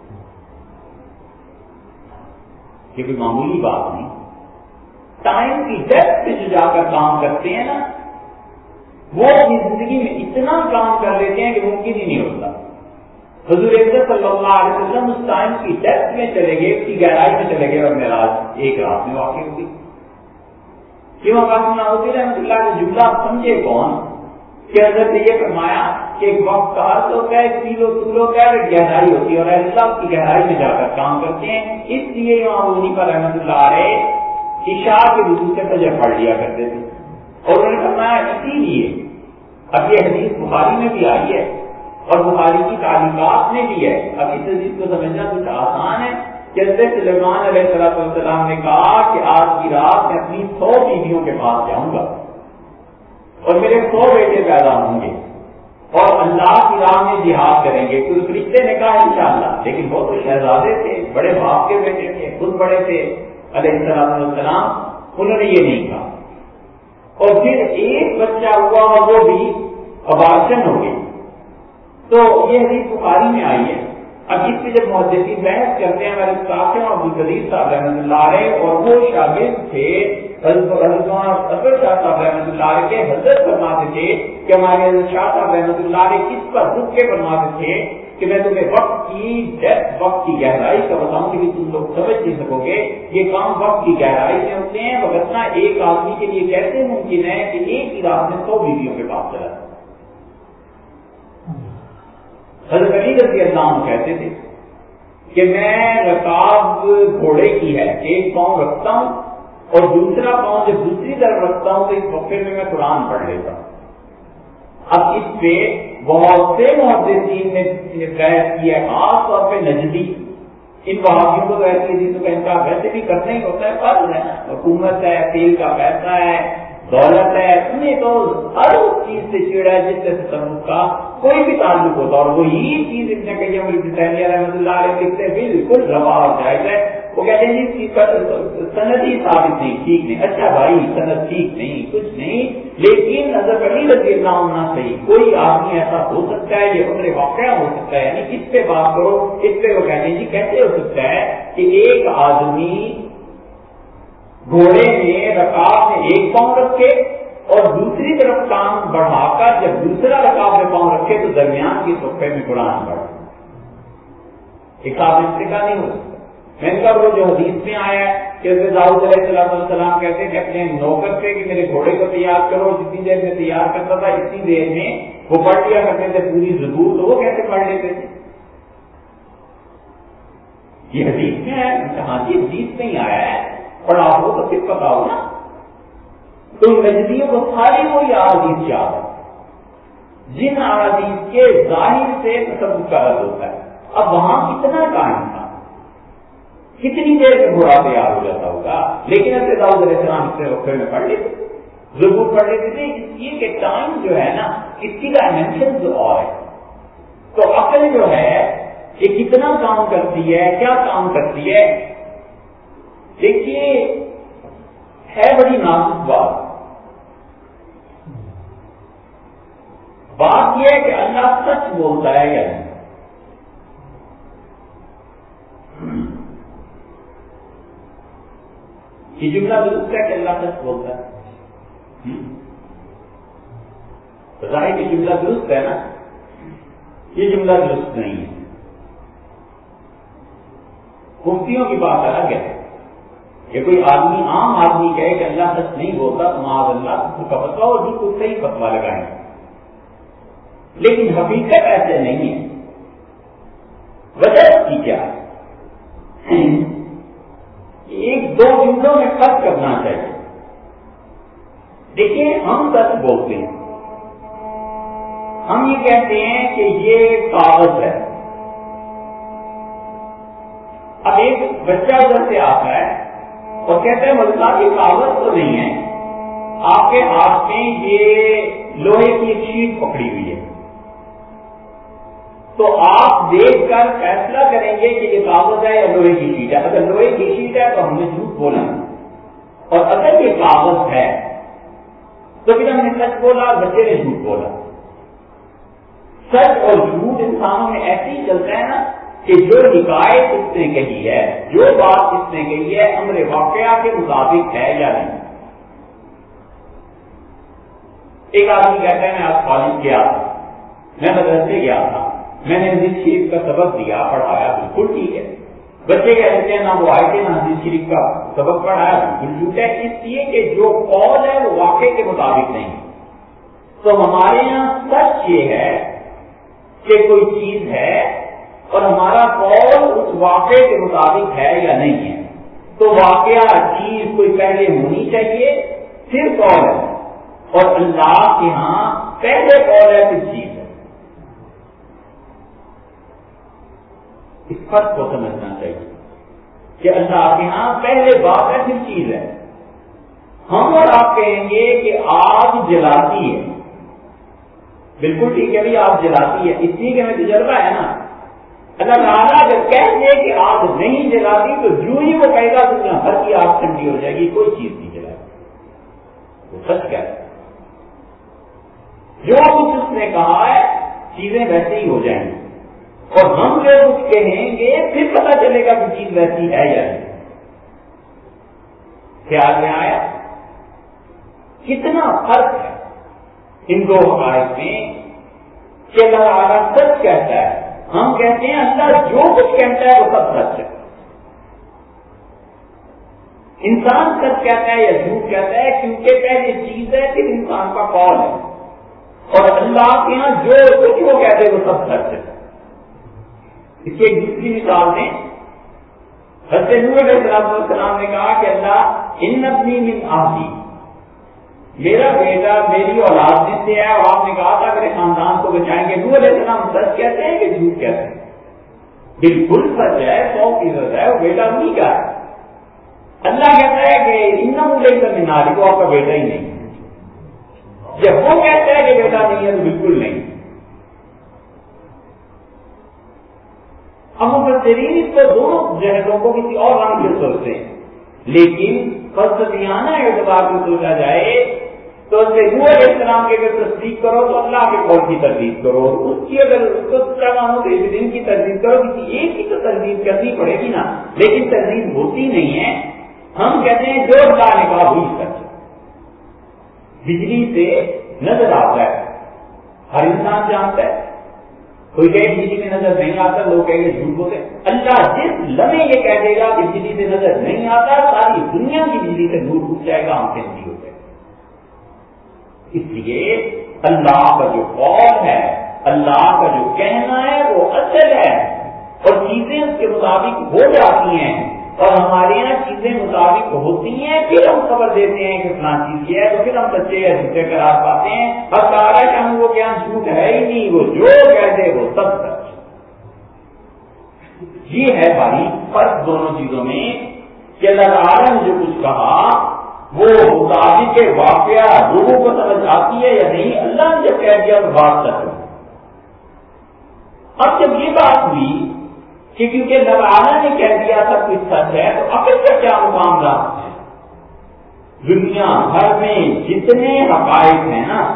یہ کوئی معمولی بات نہیں، ٹائم کی ڈیپتھ پہ جو جا کر کام کرتے ہیں نا وہ اپنی زندگی میں اتنا کام کر لیتے ہیں کہ ممکن ہی نہیں ہوتا۔ حضور اکرم صلی اللہ علیہ وسلم اس ٹائم کی ڈیپتھ میں چلے گئے، اس کی گہرائی میں چلے گئے اور معراج ایک رات میں واقع ہوئی۔ کیوں قاسم نانوتوی رحمۃ اللہ کا جملہ سمجھے کون کہ حضرت نے یہ فرمایا کہ ایک وقت کا عرض ہوتا ہے، کیل و طول ہوتا ہے، اور گہرائی ہوتی ہے، اور اللہ کی گہرائی میں جا کر کام کرتے ہیں۔ اس لیے امام ابو حنیفہ رحمۃ اللہ علیہ عشاء کے وضو سے فجر پڑھ لیا کرتے تھے، اور انہوں نے فرمایا اسی لیے اب یہ حدیث بخاری میں بھی آئی ہے اور بخاری کی تعلیمات میں بھی ہے۔ اب اس حدیث کو سمجھنا کچھ آسان ہے کہ حضرت سلیمان علیہ السلام نے کہا کہ آج کی رات میں اپنی 100 بیویوں کے پاس جاؤں گا اور میرے 100 بیٹے پیدا ہوں گے اور اللہ کی راہ میں جہاد کریں گے۔ تو اس فرشتے نے کہا انشاءاللہ، لیکن وہ تو شہزادے تھے، بڑے باپ کے بیٹے تھے، خود بڑے تھے علیہ السلام، انہوں نے یہ نہیں کہا۔ اور پھر ایک بچہ ہوا اور وہ بھی ابارشن ہو گئی، تو یہ حدیث بخاری میں آئی ہے۔ اب اس پہ جب محدثین بحث کرتے ہیں، ہمارے صاحب عبدالقدیر صاحب رحمۃ اللہ علیہ اور وہ شاگرد تھے حضرت اکبر شاہ صاحب رحمۃ اللہ علیہ کے، حضرت فرماتے تھے کہ ہمارے حضرت شاہ صاحب رحمۃ اللہ علیہ کس پر رک کے فرماتے تھے کہ میں تمہیں وقت کی ڈیپتھ، وقت کی گہرائی کا بتاؤں کہ تم لوگ سمجھ نہیں سکو گے، یہ کام وقت کی گہرائی میں ہوتے ہیں، وگرنہ ایک آدمی کے لیے کیسے ممکن ہے کہ ایک ہی رات میں 100 بیویوں کے پاس چلا۔ حضرت علی رضی اللہ عنہ کہتے تھے کہ میں رکاب گھوڑے کی ہے، ایک پاؤں رکھتا ہوں اور دوسرا پاؤں جب دوسری طرف رکھتا ہوں تو اس وقفے میں میں قرآن پڑھ لیتا ہوں۔ اب اس پہ بہت سے محدثین نے بحث کی ہے، خاص طور پہ نجدی، ان وہابیوں کو تو ایسی حدیثوں کا انکار ویسے بھی کرنا ہی ہوتا ہے، فرض ہے، حکومت ہے، تیل کا پیسہ ہے، دولت ہے، انہیں تو ہر اس چیز سے چڑا ہے جس سے تصرف کا کوئی بھی تعلق ہوتا، اور وہی چیز ابن قیم الجوزیہ رحمۃ اللہ علیہ لکھتے ہیں بالکل روا اور جائز ہے۔ وہ کہتے ہیں جس چیز کا سند ہی ثابت نہیں، ٹھیک نہیں، اچھا بھائی سند ٹھیک نہیں، کچھ نہیں، لیکن حضرت علی رضی اللہ عنہ صحیح، کوئی آدمی ایسا ہو سکتا ہے، یہ عمر واقعہ ہو سکتا ہے، یعنی اس پہ بات کرو، اس پہ وہ کہتے ہیں جی کیسے ہو سکتا ہے کہ ایک آدمی گھوڑے میں رکاب میں ایک پاؤں رکھے اور دوسری طرف کام بڑھا کر جب دوسرا رکاب میں پاؤں رکھے تو درمیان کی صفحے میں قرآن پڑھے، ایک آدمی کا نہیں ہو سکتا۔ میں نے کہا وہ جو حدیث میں آیا ہے کہ داؤد علیہ السلام کہتے تھے اپنے نوکر سے کہ میرے گھوڑے کو تیار کرو، جتنی دیر میں تیار کرتا تھا اتنی دیر میں وہ پڑھ لیا کرتے تھے پوری زبور، تو وہ کیسے پڑھ لیتے تھے؟ یہ حدیث میں ہے؟ ہاں جی حدیث میں ہی آیا ہے، پڑھا ہو تو پھر پتا ہو نا۔ تو نجدیوں کو ساری وہی احادیث یاد ہے جن احادیث کے ظاہر سے تصور کا رد ہوتا ہے۔ اب وہاں کتنا ٹائم تھا، کتنی دیر میں گھوڑا تیار ہو جاتا ہوگا، لیکن اب داؤد علیہ السلام اتنے وقت میں پڑھ لیتے، ضرور پڑھ لیتے تھے، اس لیے کہ ٹائم جو ہے نا اس کی ڈائمینشن اور ہے۔ تو عقل جو ہے یہ کتنا کام کرتی ہے، کیا کام کرتی ہے؟ دیکھیے ہے بڑی نازک بات یہ ہے کہ اللہ سچ بولتا ہے یا نہیں۔ یہ جملہ درست ہے کہ اللہ سچ بولتا ہے؟ ظاہر یہ جملہ درست ہے نا؟ یہ جملہ درست نہیں ہے۔ مفتیوں کی بات الگ ہے کہ کوئی آدمی عام آدمی کہے کہ اللہ سچ نہیں بولتا تو معاذ اللہ کا فتویٰ اور بالکل صحیح فتویٰ لگائیں، لیکن حقیقت ایسے نہیں ہے۔ وجہ کی کیا ہے؟ ایک دو جملوں میں فرق کرنا چاہیے۔ دیکھیے ہم سچ بولتے ہیں، ہم یہ کہتے ہیں کہ یہ کاغذ ہے۔ اب ایک بچہ ادھر سے آتا ہے اور کہتے ہیں ملتا یہ کاغذ تو نہیں ہے، آپ کے ہاتھ میں یہ لوہے کی ایک شیٹ پکڑی ہوئی ہے، تو آپ دیکھ کر فیصلہ کریں گے کہ یہ کاغذ ہے یا لوہے کی شیٹ ہے۔ اگر لوہے کی شیٹ ہے تو ہم نے جھوٹ بولا، اور اگر یہ کاغذ ہے تو پھر ہم نے سچ بولا، بچے نے جھوٹ بولا۔ سچ اور جھوٹ انسانوں میں ایسے ہی چلتا ہے نا کہ جو حکایت اس نے کہی ہے، جو بات اس نے کہی ہے امر واقعہ کے مطابق ہے یا نہیں۔ ایک آدمی کہتا ہے میں آج کالج گیا تھا، میں مدرسے گیا تھا، میں نے حدیث شریف کا سبق دیا، پڑھایا، بالکل ٹھیک ہے۔ بچے کہتے ہیں نہ وہ آئے تھے نہ حدیث شریف کا سبق پڑھایا، بالکل جھوٹ ہے، اس لیے کہ جو قول ہے وہ واقعے کے مطابق نہیں۔ تو ہمارے یہاں سچ یہ ہے کہ کوئی چیز ہے اور ہمارا قول اس واقعے کے مطابق ہے یا نہیں ہے۔ تو واقعہ چیز کوئی پہلے ہونی چاہیے پھر قول ہے، اور اللہ کے ہاں پہلے قول ہے پھر چیز ہے۔ اس فرق کو سمجھنا چاہیے کہ اللہ کے ہاں پہلے بات ہے پھر چیز ہے۔ ہم اور آپ کہیں گے کہ آگ جلاتی ہے، بالکل ٹھیک ہے بھی آگ جلاتی ہے، اس لیے کہ ہمیں تجربہ ہے نا۔ اللہ تعالیٰ اگر کہہ دے کہ آگ نہیں جلاتی تو جو ہی وہ کہے گا دنیا بھر کی آگ ٹھنڈی ہو جائے گی، کوئی چیز نہیں جلائے گی۔ وہ سچ کہتا ہے، جو کچھ اس نے کہا ہے چیزیں ویسے ہی ہو جائیں گی، اور ہم جو کچھ کہیں گے پھر پتہ چلے گا کہ چیز ویسی ہے یا نہیں۔ خیال میں آیا کتنا فرق ہے ان دو حقائق میں کہ اللہ تعالیٰ سچ کہتا ہے، ہم کہتے ہیں اللہ جو کچھ کہتا ہے وہ سب سچ ہے۔ انسان سچ کہتا ہے یا جھوٹ کہتا ہے کیونکہ پہلی چیز ہے پھر انسان کا قول ہے، اور اللہ کے یہاں جو کچھ وہ کہتے ہیں وہ سب سچ ہے۔ اس کی ایک دوسری مثال میں حضرت نوح علیہ السلام نے کہا کہ اللہ ان ابنی من اہلی، میرا بیٹا میری اولاد میں سے ہے، اور آپ نے کہا تھا میرے خاندان کو بچائیں گے۔ نوح علیہ السلام سچ کہتے ہیں کہ جھوٹ کہتے ہیں؟ بالکل سچ ہے، 100% ہے، وہ بیٹا انہیں کا ہے۔ اللہ کہتا ہے کہ انہم لیس من اہلک، وہ آپ کا بیٹا ہی نہیں۔ جب وہ کہتا ہے کہ بیٹا نہیں ہے تو بالکل نہیں۔ اب مفسرین اس کو دونوں جہتوں کو کسی اور رنگ سے سوچتے ہیں، لیکن فلسفیانہ اعتبار سے سوچا جائے تو نوح علیہ السلام کی اگر تصدیق کرو تو اللہ کے قول کی تردید کرو، اس کی اگر اس کو سچا مانو تو اس دن کی تردید کرو، کسی ایک کی تو تردید کرنی پڑے گی نا، لیکن تردید ہوتی نہیں ہے۔ ہم کہتے ہیں جو اللہ نے کہا وہی سچ۔ بجلی سے نظر آتا ہے، ہر انسان جانتا ہے، کوئی کہے بجلی سے نظر نہیں آتا، لوگ کہیں گے جھوٹ بولتے. اللہ جس لمحے یہ کہہ دے گا کہ بجلی سے نظر نہیں آتا، ساری دنیا کی بجلی سے نور اٹھ جائے گا، آنکھیں نہیں ہو جائے گا. اس لیے اللہ کا جو قول ہے، اللہ کا جو کہنا ہے وہ اصل ہے، اور چیزیں اس کے مطابق ہو جاتی ہیں، اور ہمارے یہاں چیزیں مطابق ہوتی ہیں، پھر ہم خبر دیتے ہیں کہ فلاں چیز یہ ہے، تو پھر ہم سچے یا جھوٹے قرار پاتے ہیں. اب سارا کہ وہ کیا جھوٹ ہے ہی نہیں، وہ جو کہتے وہ سب سچ. یہ ہے بھائی فرق دونوں چیزوں میں کہ اللہ تعالیٰ نے جو کچھ کہا وہ مطابق واقعہ لوگوں کو سمجھ آتی ہے یا نہیں. اللہ نے جب کہہ دیا تو بات سچ. اب جب یہ بات ہوئی کہ کیونکہ اللہ تعالیٰ نے کہہ دیا تھا کچھ سچ ہے، تو عقل کا کیا مقام رہا؟ دنیا بھر میں جتنے حقائق ہیں نا،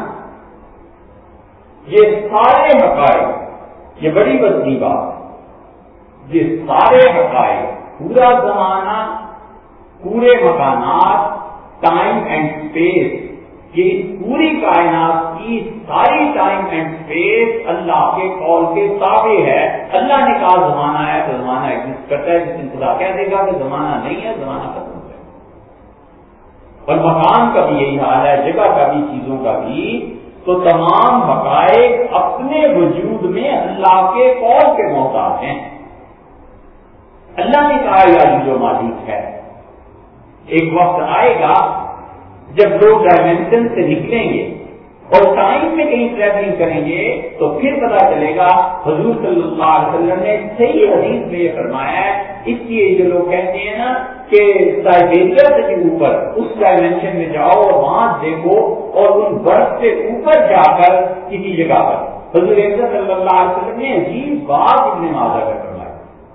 یہ سارے حقائق، یہ بڑی بدی بات، یہ سارے حقائق، پورا زمانہ، پورے مکانات، ٹائم اینڈ اسپیس، یہ پوری کائنات کی ساری ٹائم اینڈ اسپیس اللہ کے قول کے تابع ہے. اللہ نے کہا زمانہ ہے تو زمانہ ایگزسٹ کرتا ہے. جس دن خدا کہہ دے گا کہ زمانہ نہیں ہے، زمانہ ختم ہو جائے گا. اور مکان کا بھی یہی حال ہے، جگہ کا بھی، چیزوں کا بھی. تو تمام حقائق اپنے وجود میں اللہ کے قول کے محتاج ہیں. اللہ نے کہا یا جو مالک ہے. ایک وقت آئے گا جب لوگ ڈائمینشن سے نکلیں گے اور ٹائم میں کہیں ٹریولنگ کریں گے تو پھر پتا چلے گا. حضور صلی اللہ علیہ وسلم نے صحیح حدیث میں یہ فرمایا ہے. اس لیے جو لوگ کہتے ہیں نا کہ سائبیریا سے اوپر اس ڈائمینشن میں جاؤ اور وہاں دیکھو، اور ان برف سے اوپر جا کر کسی جگہ پر حضور صلی اللہ علیہ وسلم نے عجیب بات ابن ماجہ کا فرمایا.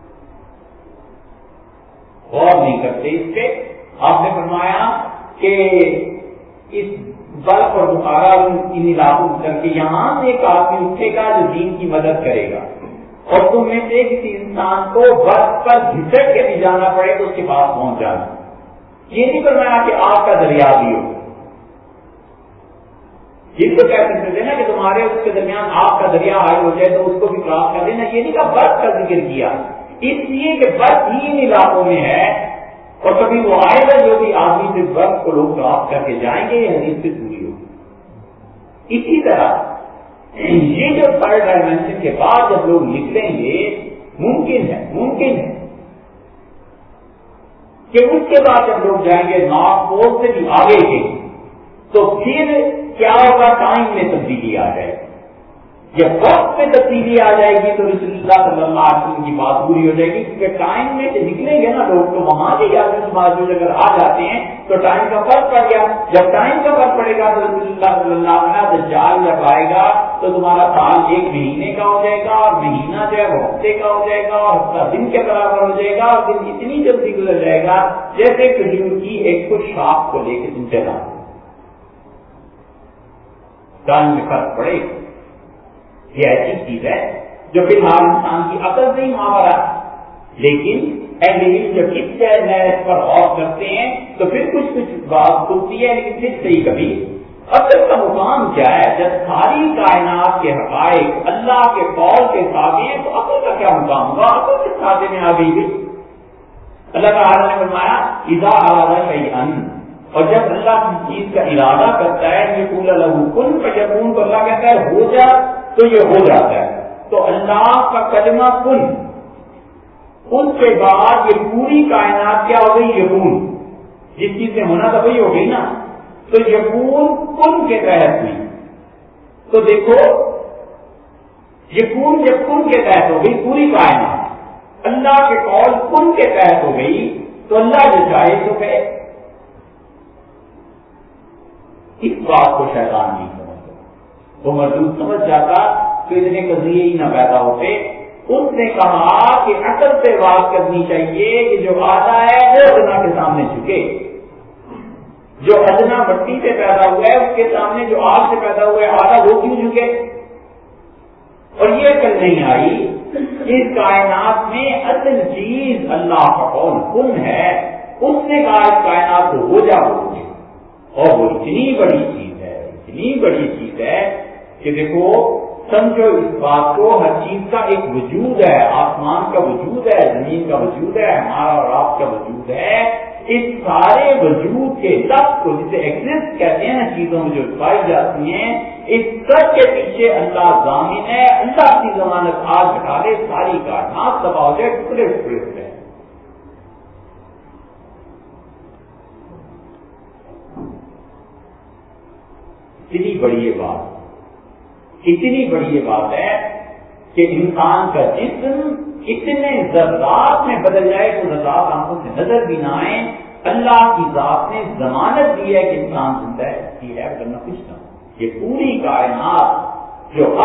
غور نہیں کرتے اس پہ. آپ نے فرمایا کہ اس برف اور بخارا ان علاقوں کر کے یہاں سے ایک آدمی اٹھے گا جو دین کی مدد کرے گا، اور تم میں سے کسی انسان کو برف پر گھسٹ کے بھی جانا پڑے تو اس کے پاس پہنچ جانا. یہ نہیں فرمایا کہ آگ کا دریا بھی ہو. جن کو کہہ سکتے تھے نا کہ تمہارے اس کے درمیان آگ کا دریا حائل ہو جائے تو اس کو بھی کراس کر دینا. یہ نہیں کہا، برف کا ذکر کیا اس لیے کہ برف ہی ان علاقوں میں ہے، اور کبھی وہ آئے گا جو بھی آدمی سے برف کو لوگ کراس کر کے جائیں گے. یہ حدیث سے پوری ہوگی. اسی طرح یہ جو تھرڈ ڈائمینشن کے بعد جب لوگ نکلیں گے، ممکن ہے کہ اس کے بعد جب لوگ جائیں گے نارتھ پول سے بھی آگے کے، تو پھر کیا ہوگا؟ ٹائم میں تبدیلی آ جائے گی. جب وقت میں تبدیلی آ جائے گی تو رسول اللہ صلی اللہ علیہ وسلم کی بات پوری ہو جائے گی. کیونکہ ٹائم میں سے نکلیں گے نا لوگ، تو وہاں سے اگر آ جاتے ہیں تو ٹائم کا فرق پڑ گیا. جب ٹائم کا فرق پڑے گا تو رسول اللہ صلی اللہ علیہ وسلم دجال جب آئے گا تو تمہارا سال 1 مہینے کا ہو جائے گا، اور مہینہ جو ہے وہ ہفتے کا ہو جائے گا، اور ہفتہ دن کے برابر ہو جائے گا، اور دن اتنی جلدی گزر جائے گا جیسے کھجور کی ایک کچھ شاخ کو لے کے تم چلا. ٹائم میں فرق پڑے گا. یہ ایسی چیز ہے جو فی الحال انسان کی عقل سے ہی معاملہ، لیکن جب اس پر غور کرتے ہیں تو پھر کچھ بات ہوتی ہے، لیکن پھر صحیح کبھی عقل کا مقام کیا ہے؟ جب ساری کائنات کے حقائق اللہ کے قول کے تابع ہیں تو عقل کا کیا مقام ہوگا؟ عقل کے ساتھ میں آ گئی. اللہ تعالیٰ نے فرمایا اذا اراد شیئا، اور جب اللہ کی چیز کا ارادہ کرتا ہے یقول لہ کن فیکون، تو اللہ کہتا ہے ہو جا تو یہ ہو جاتا ہے. تو اللہ کا کلمہ کن، اس کے بعد یہ پوری کائنات کیا ہو گئی؟ یقون. جس چیز سے ہونا تھا وہی ہو گئی نا. تو یقون کن کے تحت ہوئی. تو دیکھو یقون جب کن کے تحت ہو گئی پوری کائنات، اللہ کے قول کن کے تحت ہو گئی، تو اللہ جو چاہے تو کہ اس بات کو شیطان نہیں سمجھتا. وہ مردود سمجھ جاتا تو اتنے قضیے ہی نہ پیدا ہوتے. اس نے کہا کہ عقل سے بات کرنی چاہیے کہ جو آدھا ہے وہ ادنا کے سامنے جھکے. جو ادنا مٹی سے پیدا ہوا ہے اس کے سامنے جو آگ سے پیدا ہوا ہے آدھا وہ کیوں جھکے؟ اور یہ عقل نہیں آئی کہ اس کائنات میں اصل چیز اللہ کا قول کن ہے. اس نے کہا اس کائنات کو ہو جا ہو گئی، اور وہ اتنی بڑی چیز ہے کہ دیکھو سمجھو اس بات کو، ہر چیز کا ایک وجود ہے، آسمان کا وجود ہے، زمین کا وجود ہے، ہمارا اور آپ کا وجود ہے. اس سارے وجود کے لفظ کو جسے ایگزسٹ کہتے ہیں نا، چیزوں میں جو پائی جاتی ہیں، اس سب کے پیچھے اللہ ضامن ہے. اللہ کی ضمانت آج ہٹا لے، ساری کائنات تباہ ہو جائے، ٹکڑے ٹکڑے ہو جائے. اتنی بڑی یہ بات، اتنی بڑی یہ بات ہے کہ انسان کا جسم اتنے ذرات میں بدل جائے تو ذرات آنکھوں سے نظر بھی نہ آئے. اللہ کی ذات نے ضمانت دی ہے کہ انسان زندہ ہے، کی ہے کرنا کچھ نہ. یہ پوری کائنات جو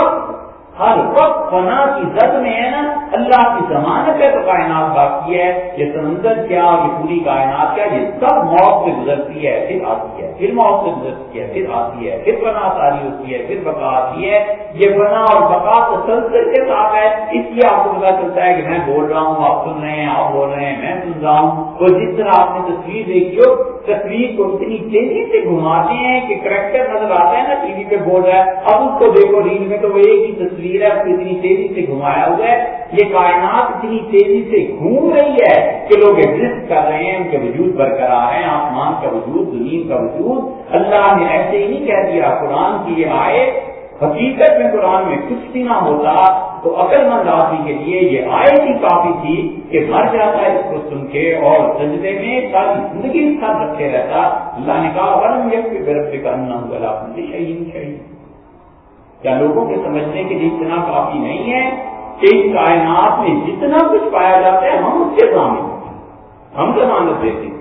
ہر وقت فنا کی زد میں ہے نا، اللہ کی ضمانت ہے تو کائنات باقی ہے. یہ سمندر کیا، یہ پوری کائنات کیا، یہ سب موت سے گزرتی ہے پھر آتی ہے، پھر موت سے گزرتی ہے پھر آتی ہے، پھر فنا ساری ہوتی ہے، پھر بقا آتی ہے. یہ فنا اور بقا تسلسل کے ساتھ ہے. اس لیے آپ کو پتا چلتا ہے کہ میں بول رہا ہوں، آپ سن رہے ہیں، آپ بول رہے ہیں، میں سن رہا ہوں. اور جس طرح آپ نے تصویر دیکھی ہو، تصویر کو اتنی تیزی سے گھماتے ہیں کہ کریکٹر نظر آتا ہے نا ٹی وی پہ بول رہا ہے، اب اس کو دیکھو ریل میں تو وہ ایک ہی تصویر ہے، اتنی تیزی سے گھمایا ہوا ہے. یہ کائنات اتنی تیزی سے گھوم رہی ہے کہ لوگ ایگزسٹ کر رہے ہیں، ان کے وجود برقرار ہیں، آسمان کا وجود، زمین کا وجود. اللہ نے ایسے ہی نہیں کہہ دیا. قرآن کی یہ آیت حقیقت میں قرآن میں کچھ بھی نہ ہوتا تو عقل مند آدمی کے لیے یہ آیت ہی کافی تھی کہ مر جاتا ہے اس کو سن کے اور سجدے میں ساری زندگی ساتھ رکھے رہتا. اللہ نے کہا ورم یکفی بربک انہ علی کل شیء شہید. کیا لوگوں کے سمجھنے کے لیے اتنا کافی نہیں ہے کہ اس کائنات میں جتنا کچھ پایا جاتا ہے ہم اس کے ضامن ہیں، ہم ضمانت دیتے ہیں.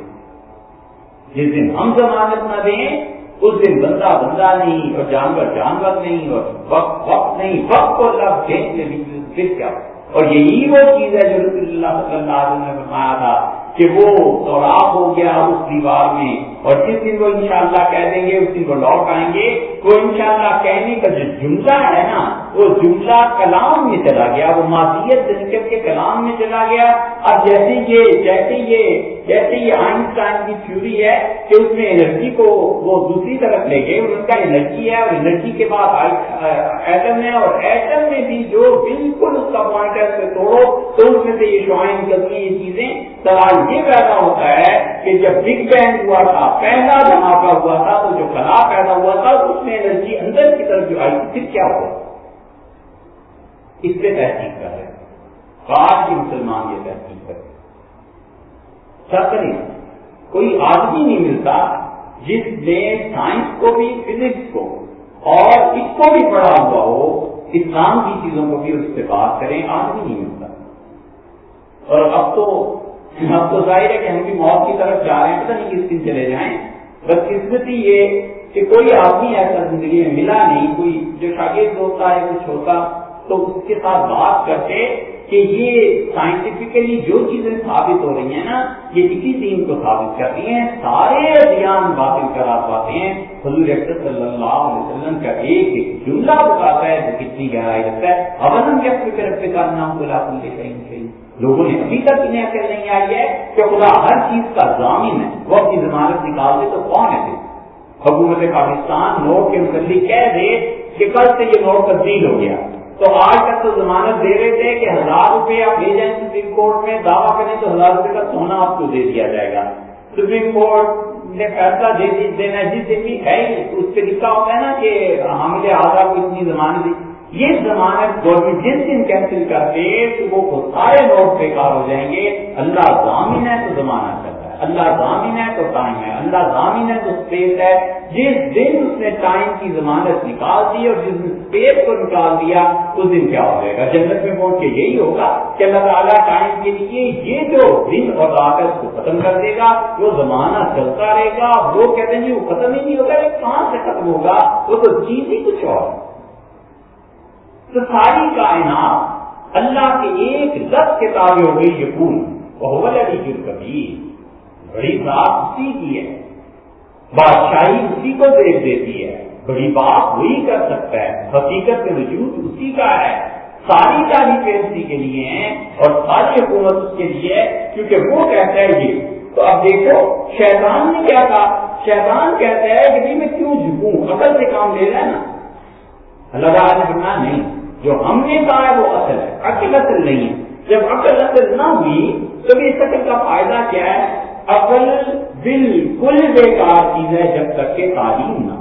جس دن ہم ضمانت نہ دیں اس دن بندہ بندہ نہیں اور جانور جانور نہیں اور وقت وقت نہیں. وقت کو اللہ پھر کیا. اور یہی وہ چیز ہے جو رسول اللہ صلی اللہ علیہ وسلم نے فرمایا تھا کہ وہ سوراخ ہو گیا اس دیوار میں، اور جس دن وہ انشاءاللہ کہہ دیں گے اس دن وہ لوٹ آئیں گے. وہ انشاءاللہ کہنے کا جو جملہ ہے نا، وہ جملہ کلام میں چلا گیا، وہ ماضیت نکل کے کلام میں چلا گیا. اب جیسے یہ آئنسٹائن کی تھیوری ہے کہ اس میں انرجی کو وہ دوسری طرف لے گئے، ان کا انرجی ہے اور انرجی کے بعد ایٹم ہے، اور ایٹم میں بھی جو بالکل اس کا پوائنٹ ہے اس سے توڑو تو اس میں سے یہ شعاعیں نکلتی ہیں. یہ چیزیں سوال یہ پیدا ہوتا ہے کہ جب بگ بینگ ہوا تھا، پہلا دھماکہ ہوا تھا، تو جو خلا پیدا ہوا تھا اس میں انرجی اندر کی طرف جو آئی پھر کیا ہوا؟ اس پہ تحقیق کر رہے ہیں. آج کے مسلمان یہ تحقیق کرتے ہیں. کوئی آدمی نہیں ملتا جس نے سائنس کو بھی، فزکس کو اور اس کو بھی پڑھا ہوا ہو، اسلام کی چیزوں کو بھی اس سے بات کریں. آدمی نہیں ملتا. اور اب تو ظاہر ہے کہ ہم بھی موت کی طرف جا رہے ہیں، پتہ نہیں کس دن چلے جائیں. بدقسمتی یہ کہ کوئی آدمی ایسا زندگی میں ملا نہیں، کوئی جو شاگرد ہوتا ہے کچھ ہوتا تو اس کے ساتھ بات کرتے کہ یہ سائنٹیفکلی جو چیزیں ثابت ہو رہی ہیں نا، یہ اسی دین کو ثابت کرتی ہیں. سارے ادیان باطل کرا پاتے ہیں. حضور اکرم صلی اللہ علیہ وسلم کا ایک جملہ بتاتا ہے جو کتنی گہرائی رکھتا ہے. اولم یکفی بربک انہ علی کل شیء شہید. لوگوں نے ابھی تک انہیں عقل نہیں آئی ہے کہ خدا ہر چیز کا ضامن ہے. وہ اپنی ضمانت نکال دے تو کون ہے؟ حکومت پاکستان نوٹ کے متعلق کہہ دے کہ کل سے یہ نوٹ تبدیل ہو گیا، تو آج تک تو ضمانت دے رہے تھے کہ 1000 روپے آپ لے جائیں سپریم کورٹ میں، دعویٰ کریں تو 1000 روپے کا سونا آپ کو دے دیا جائے گا. سپریم کورٹ نے فیصلہ دینا جس دن بھی ہے اس پہ لکھا ہوتا ہے نا کہ حامل اعضاء کو اتنی ضمانت دی. یہ ضمانت گورنمنٹ جس دن کینسل کرتے تو وہ سارے نوٹ بیکار ہو جائیں گے. اللہ ضامن ہے تو ضمانت کرتا ہے، اللہ ضامن ہے تو ٹائم ہے، اللہ ضامن ہے تو اسپیس ہے. جس دن اس نے ٹائم کی ضمانت نکال دی اور جس دن اسپیس کو نکال دیا اس دن کیا ہو جائے گا؟ جنت میں پہنچ کے یہی ہوگا کہ اللہ تعالیٰ ٹائم کے لیے یہ جو دن اور رات ہے اس کو ختم کر دے گا. وہ زمانہ چلتا رہے گا. وہ کہتے ہیں جی وہ ختم ہی نہیں ہوگا. یہ کہاں سے ختم ہوگا؟ وہ تو چیز ہی کچھ اور. تو ساری کائنات اللہ کے ایک لفظ کے تابع ہو گئی. یقول وہو العلی الکبیر. بڑی ذات اسی کی ہے، بادشاہی اسی کو دیکھ دیتی ہے، بڑی بات وہی کر سکتا ہے، حقیقت میں وجود اسی کا ہے. ساری تعریفیں اسی کے لیے ہیں اور ساری حکومت اس کے لیے ہے کیونکہ وہ کہتا ہے یہ. تو اب دیکھو شیطان نے کیا کہا. شیطان کہتا ہے کہ میں کیوں جھکوں؟ عقل سے کام لے رہا ہے نا. اللہ تعالیٰ نے فرمایا نہیں، جو ہم نے کہا ہے وہ اصل ہے، عقل اصل نہیں ہے۔ جب عقل اصل نہ ہوئی تو بھی اس عقل کا فائدہ کیا ہے؟ عقل بالکل بیکار چیز ہے جب تک کہ تعلیم نہ ہو۔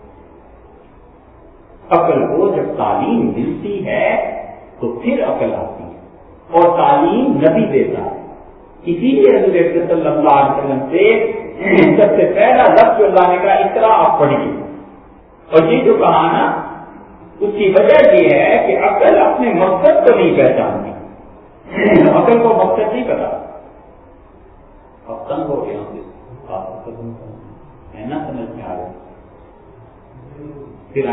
عقل کو جب تعلیم ملتی ہے تو پھر عقل آتی ہے، اور تعلیم نبی دیتا ہے۔ اسی لیے حضور صلی اللہ علیہ وسلم سے سب سے پہلا لفظ جو اللہ نے کہا اقرا آپ پڑھیے، اور یہ جو کہا نا اس کی وجہ یہ ہے کہ عقل اپنے مقصد کو نہیں پہچانتی، عقل کو مقصد نہیں پتا۔ اب تنگ ہو گیا ہے نا، سمجھ میں آ رہا پھر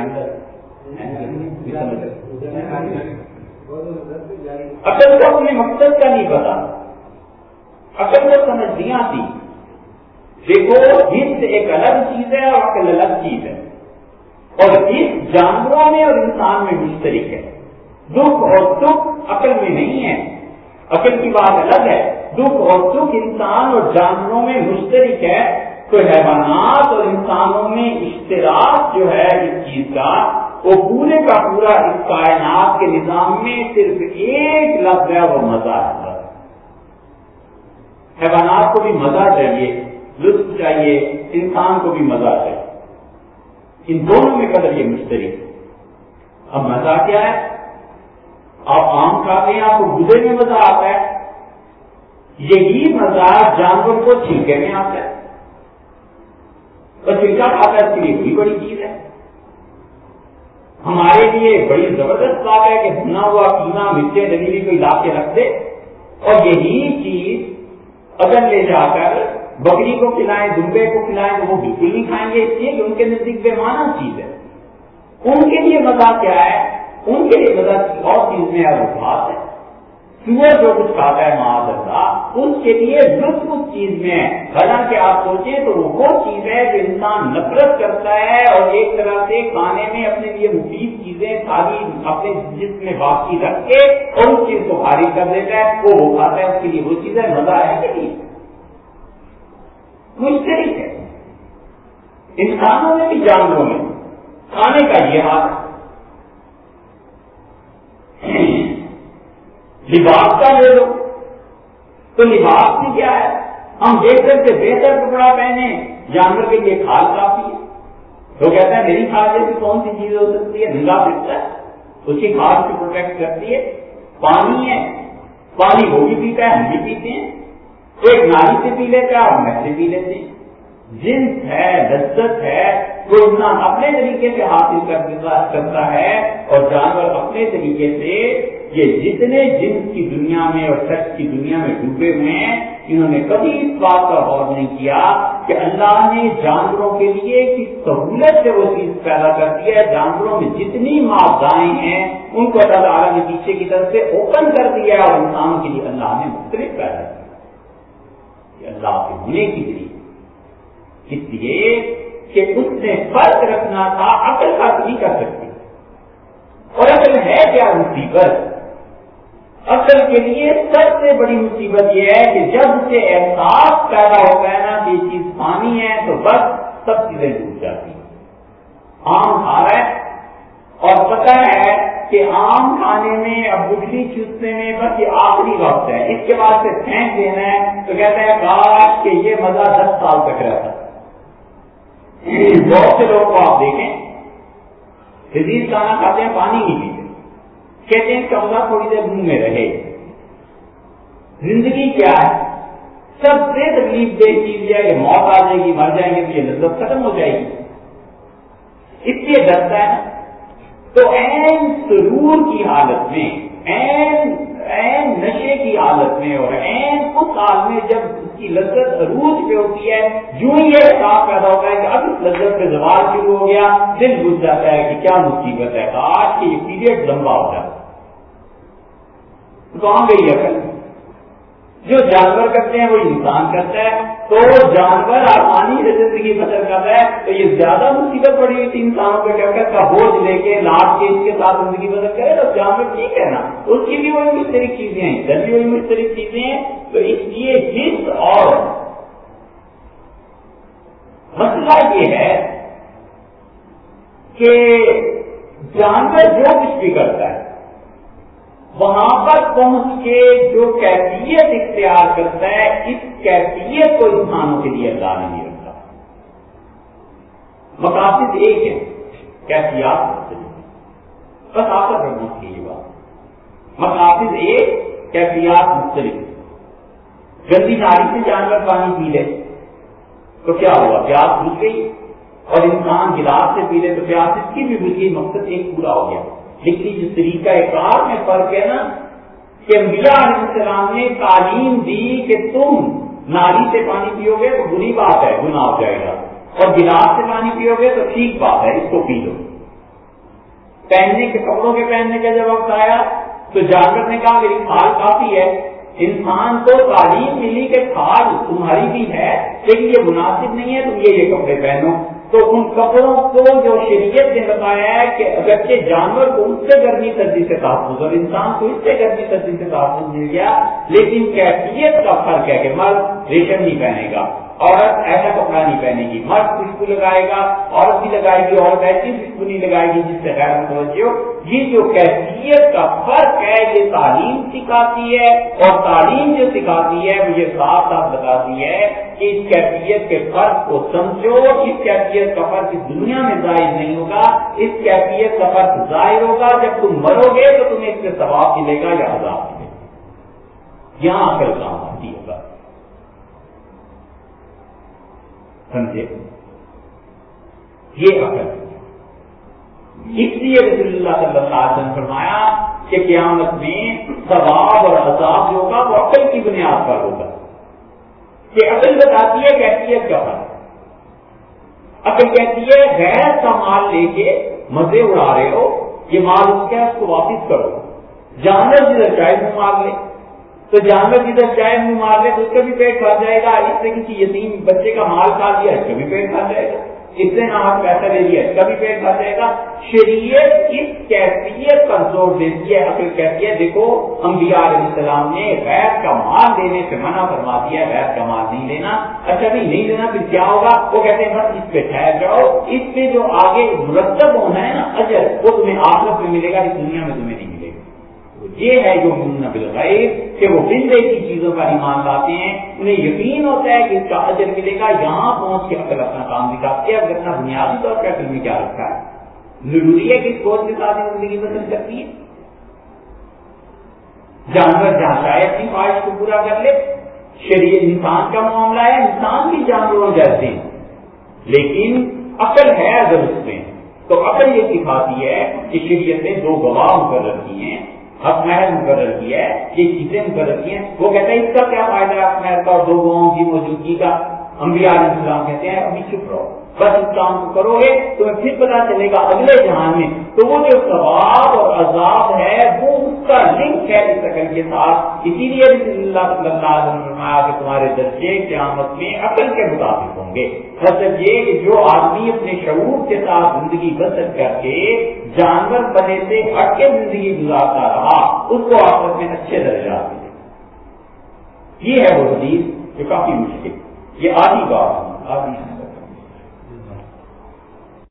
عقل کو اپنے مقصد کا نہیں پتا، عقل کو سمجھ نہیں آتی۔ دیکھو حس ایک الگ چیز ہے اور عقل الگ چیز ہے، اور حس جانوروں میں اور انسان میں مشترک ہے، دکھ اور سکھ عقل میں نہیں ہے، عقل کی بات الگ ہے۔ دکھ اور سکھ انسان اور جانوروں میں مشترک ہے، تو حیوانات اور انسانوں میں اشتراک جو ہے اس چیز کا، وہ پورے کا پورا اس کائنات کے نظام میں صرف ایک لفظ ہے، وہ مزہ ہے۔ حیوانات کو بھی مزہ چاہیے، لطف چاہیے، انسان کو بھی مزہ چاہیے، ان دونوں میں قدر یہ مشترک۔ اب مزہ کیا ہے؟ آپ آم کھاتے ہیں، آپ کو گدے میں مزہ آتا ہے، یہی مزہ جانور کو چھلکے میں آتا ہے، اور چھلکا کھاتا ہے، اس کے لیے بڑی بڑی چیز ہے۔ ہمارے لیے بڑی زبردست بات ہے کہ بھنا ہوا پینا مرچیں ڈلی ہوئی کوئی لا کے رکھ دے، اور یہی چیز اگر لے جا کر بکری کو کھلائیں، دمبے کو کھلائیں تو وہ بالکل نہیں کھائیں گے، اس لیے کہ ان کے نزدیک بے معنی چیز ہے۔ ان کے لیے مزہ کیا ہے؟ ان کے لیے مزہ اور چیز میں ہے، وہ بات ہے۔ سور جو کچھ کھاتا ہے معاذ اللہ، اس کے لیے لطف اس چیز میں ہے، حالانکہ آپ سوچیں تو وہ چیز ہے جو انسان نفرت کرتا ہے، اور ایک طرح سے کھانے میں اپنے لیے مفید چیزیں ساری اپنے جسم میں باقی رکھ کے اور اس چیز کو خارج کر دیتا ہے، وہ کھاتا ہے، اس کے لیے وہ چیز ہے، مزہ ہے کہ نہیں؟ مشترک ہے انسانوں میں بھی جانوروں میں، کھانے کا یہ حال ہے۔ لباس کا لے لو تو لباس میں کیا ہے؟ ہم بہتر سے بہتر کپڑا پہنے، جانور کے لیے کھال کافی ہے۔ وہ کہتے ہیں میری کھال جیسی کون سی چیز ہو سکتی ہے؟ ننگا پھرتا ہے، اس کی کھال سے پروٹیکٹ کرتی ہے۔ پانی ہے، پانی وہ بھی پیتا ہے، ہم بھی پیتے ہیں، ایک نالی سے پی لیتا ہے اور میں سے پی لیتے ہیں۔ جنس ہے، لذت ہے، وہ انسان اپنے طریقے سے حاصل کرتا ہے، اور جانور اپنے طریقے سے۔ یہ جتنے جنس کی دنیا میں اور سچ کی دنیا میں ڈوبے ہوئے ہیں، انہوں نے کبھی اس بات کا غور نہیں کیا کہ اللہ نے جانوروں کے لیے کس سہولت سے وہ چیز پیدا کر دی ہے۔ جانوروں میں جتنی مادائیں ہیں ان کو اللہ تعالیٰ نے پیچھے کی طرف سے اوپن کر دیا ہے، اور انسانوں کے لیے اللہ نے مختلف پیدا کیا۔ یہ اللہ کے ہونے کی ذریعے، اس لیے کہ اس نے فرق رکھنا تھا، عقل کا نہیں کر سکتی۔ اور عقل ہے کیا مصیبت؟ عقل کے لیے سب سے بڑی مصیبت یہ ہے کہ جب سے احساس پیدا ہوتا ہے نا کہ یہ چیز پانی ہے تو بس سب چیزیں ڈوب جاتی ہیں۔ آم کھا رہا ہے اور پتہ ہے کہ آم کھانے میں اب گٹلی چوسنے میں بس یہ آخری وقت ہے، اس کے بعد سے پھینک دینا ہے، تو کہتا ہے کاش کہ یہ مزہ 10 سال تک رہتا۔ بہت سے لوگ کو آپ دیکھیں لذیذ کھانا کھاتے ہیں، پانی نہیں پیتے، کہتے ہیں کہ مزہ تھوڑی دیر منہ میں رہے۔ زندگی کیا ہے؟ سب سے تکلیف دہ چیز یہ ہے کہ موت آ جائے گی، مر جائیں گے تو یہ لذت ختم ہو جائے گی، اس لیے ڈرتا ہے نا۔ تو عین سرور کی حالت میں، عین نشے کی حالت میں، اور عین اس حال میں جب اس کی لذت عروج پہ ہوتی ہے، جو ہی یہ احساس پیدا ہوتا ہے کہ اب اس لذت پہ زوال شروع ہو گیا، دل بجھ جاتا ہے کہ کیا مصیبت ہے، کاش کہ یہ پیریڈ لمبا ہو جاتا۔ کہاں گئی عقل؟ جو جانور کرتے ہیں وہ انسان کرتا ہے، تو جانور آسانی سے زندگی بسر کرتا ہے، تو یہ زیادہ مصیبت پڑی ہوئی تھی انسانوں پہ کر کا بوجھ لے کے لاٹ کے اس کے ساتھ زندگی بسر کرے، تو جانور ٹھیک ہے نا، اس کی بھی وہی مختلف چیزیں ہیں، ادھر بھی وہی مختلف چیزیں ہیں۔ تو اس لیے جس اور مسئلہ یہ ہے کہ جانور جو کچھ بھی کرتا ہے وہاں پر پہنچ کے جو کیفیت اختیار کرتا ہے، اس کیفیت کو انسانوں کے لیے اللہ نے نہیں رکھا۔ مقاصد ایک ہے، کیفیات مختلف، بس آپ کا پرموٹ کی یہ بات، مقاصد ایک، کیفیات مختلف۔ گندی نالی سے جانور پانی پی لے تو کیا ہوا؟ پیاس بجھ گئی، اور انسان گلاس سے پی لے تو پیاس اس کی بھی بجھ گئی، مقصد ایک پورا ہو گیا۔ لیکن جو طریقہ کار میں فرق ہے نا، کہ انبیاء علیہ السلام نے تعلیم دی کہ تم نالی سے پانی پیو گے تو بری بات ہے، گناہ ہو جائے گا، اور گلاس سے پانی پیو گے تو ٹھیک بات ہے، اس کو پی لو۔ پہننے کے کپڑوں کے پہننے کا جب وقت آیا تو جانور نے کہا میری کھال کافی ہے۔ انسان کو تعلیم ملی کہ کھال تمہاری بھی ہے لیکن یہ مناسب نہیں ہے، تم یہ کپڑے پہنو۔ تو ان کپڑوں کو جو شریعت نے بتایا ہے کہ اگرچہ جانور کو اس سے گرمی سردی سے تحفظ اور انسان کو اس سے گرمی سردی سے تحفظ مل گیا، لیکن کیفیت کا فرق ہے کہ مرد ریشم نہیں پہنے گا، عورت ایسا کپڑا نہیں پہنے گی، مرد خوشبو لگائے گا، عورت بھی لگائے گی، عورت ایسی خوشبو نہیں لگائے گی جس سے غیر متوجہ ہو۔ یہ جو کیفیت کا فرق ہے یہ تعلیم سکھاتی ہے، اور تعلیم جو سکھاتی ہے وہ یہ صاف صاف بتاتی ہے کہ اس کیفیت کے فرق کو سمجھو۔ اس کیفیت کا فرق اس دنیا میں ظاہر نہیں ہوگا، اس کیفیت کا فرق ظاہر ہوگا جب تم مرو گے تو تمہیں اس سے ثواب ملے گا یا عذاب ملے گا۔ یہاں عقل کام آتی ہوگا، سمجھے؟ یہ عقل، اس لیے رسول اللہ صلی اللہ علیہ وسلم فرمایا کہ قیامت میں ثواب اور عذاب جو ہوگا وہ عقل کی بنیاد پر ہوگا، کہ عقل بتاتی ہے کیفیت کا فرق۔ عقل کہتی ہے غیر کا مال لے کے مزے اڑا رہے ہو، یہ مال اس کا ہے، اس کو واپس کرو۔ جانور جدھر چاہے منہ مار لے تو جانور جدھر چاہے منہ مار لے تو اس کا بھی پیٹ کھا جائے گا، اس سے کسی یتیم بچے کا مال کھا دیا اس کا بھی پیٹ کھا جائے گا، اس سے نہ پیسہ لے لیا اس کا بھی پیٹ کھا جائے گا۔ شریعت اس کیفیت پر زور دیتی ہے، عقل کہتی ہے دیکھو انبیاء علیہ السلام نے غیر کا مال دینے سے منع فرما دیا، غیر کا مال نہیں لینا۔ اچھا بھی نہیں لینا پھر کیا ہوگا؟ وہ کہتے ہیں بس اس پہ ٹھہر جاؤ، اس پہ جو آگے مرتب ہونا ہے نا اجر، وہ تمہیں آخرت میں ملے گا، اس دنیا میں تمہیں نہیں ملے گا۔ یہ ہے جو یؤمنون بالغیب، کہ وہ بن کی چیزوں پر ایمان لاتے ہیں، انہیں یقین ہوتا ہے کہ اس کا اجر ملے گا۔ یہاں پہنچ کے عقل اپنا کام دکھاتی ہے۔ اب اپنا بنیادی طور پر عقل میں کیا رکھا ہے؟ ضروری ہے کہ اس سوچ کے ساتھ زندگی پسند کرتی ہے۔ جانور جہاں چاہے اپنی خواہش کو پورا کر لے، شریعت انسان کا معاملہ ہے، انسان بھی جانوروں جیسے ہیں، لیکن عقل ہے اگر اس میں تو عقل یہ سکھاتی ہے کہ شریعت نے دو گواہ مقرر کی ہیں، حق مہر مقرر کیا ہے، یہ چیزیں مقرر کی ہیں۔ وہ کہتے ہیں اس کا کیا فائدہ ہے حق مہر کا اور دو گواہوں کی موجودگی کا؟ انبیاء علیہ السلام کہتے ہیں ابھی چپ رہو، بس اس کام کو کرو گے تمہیں پھر پتا چلے گا اگلے جہان میں۔ تو وہ جو ثواب اور عذاب ہے وہ اس کا لنک ہے اس عقل کے ساتھ۔ اسی لیے رسول اللہ صلی اللہ علیہ وسلم نے فرمایا کہ تمہارے درجے قیامت میں عقل کے مطابق ہوں گے۔ مطلب یہ کہ جو آدمی اپنے شعور کے ساتھ زندگی بسر کر کے جانور بنے سے ہٹ کے زندگی گزارتا رہا اس کو آخرت میں اچھے درجات ملے۔ یہ ہے وہ حدیث جو کافی مشکل، یہ آدھی بات آدھی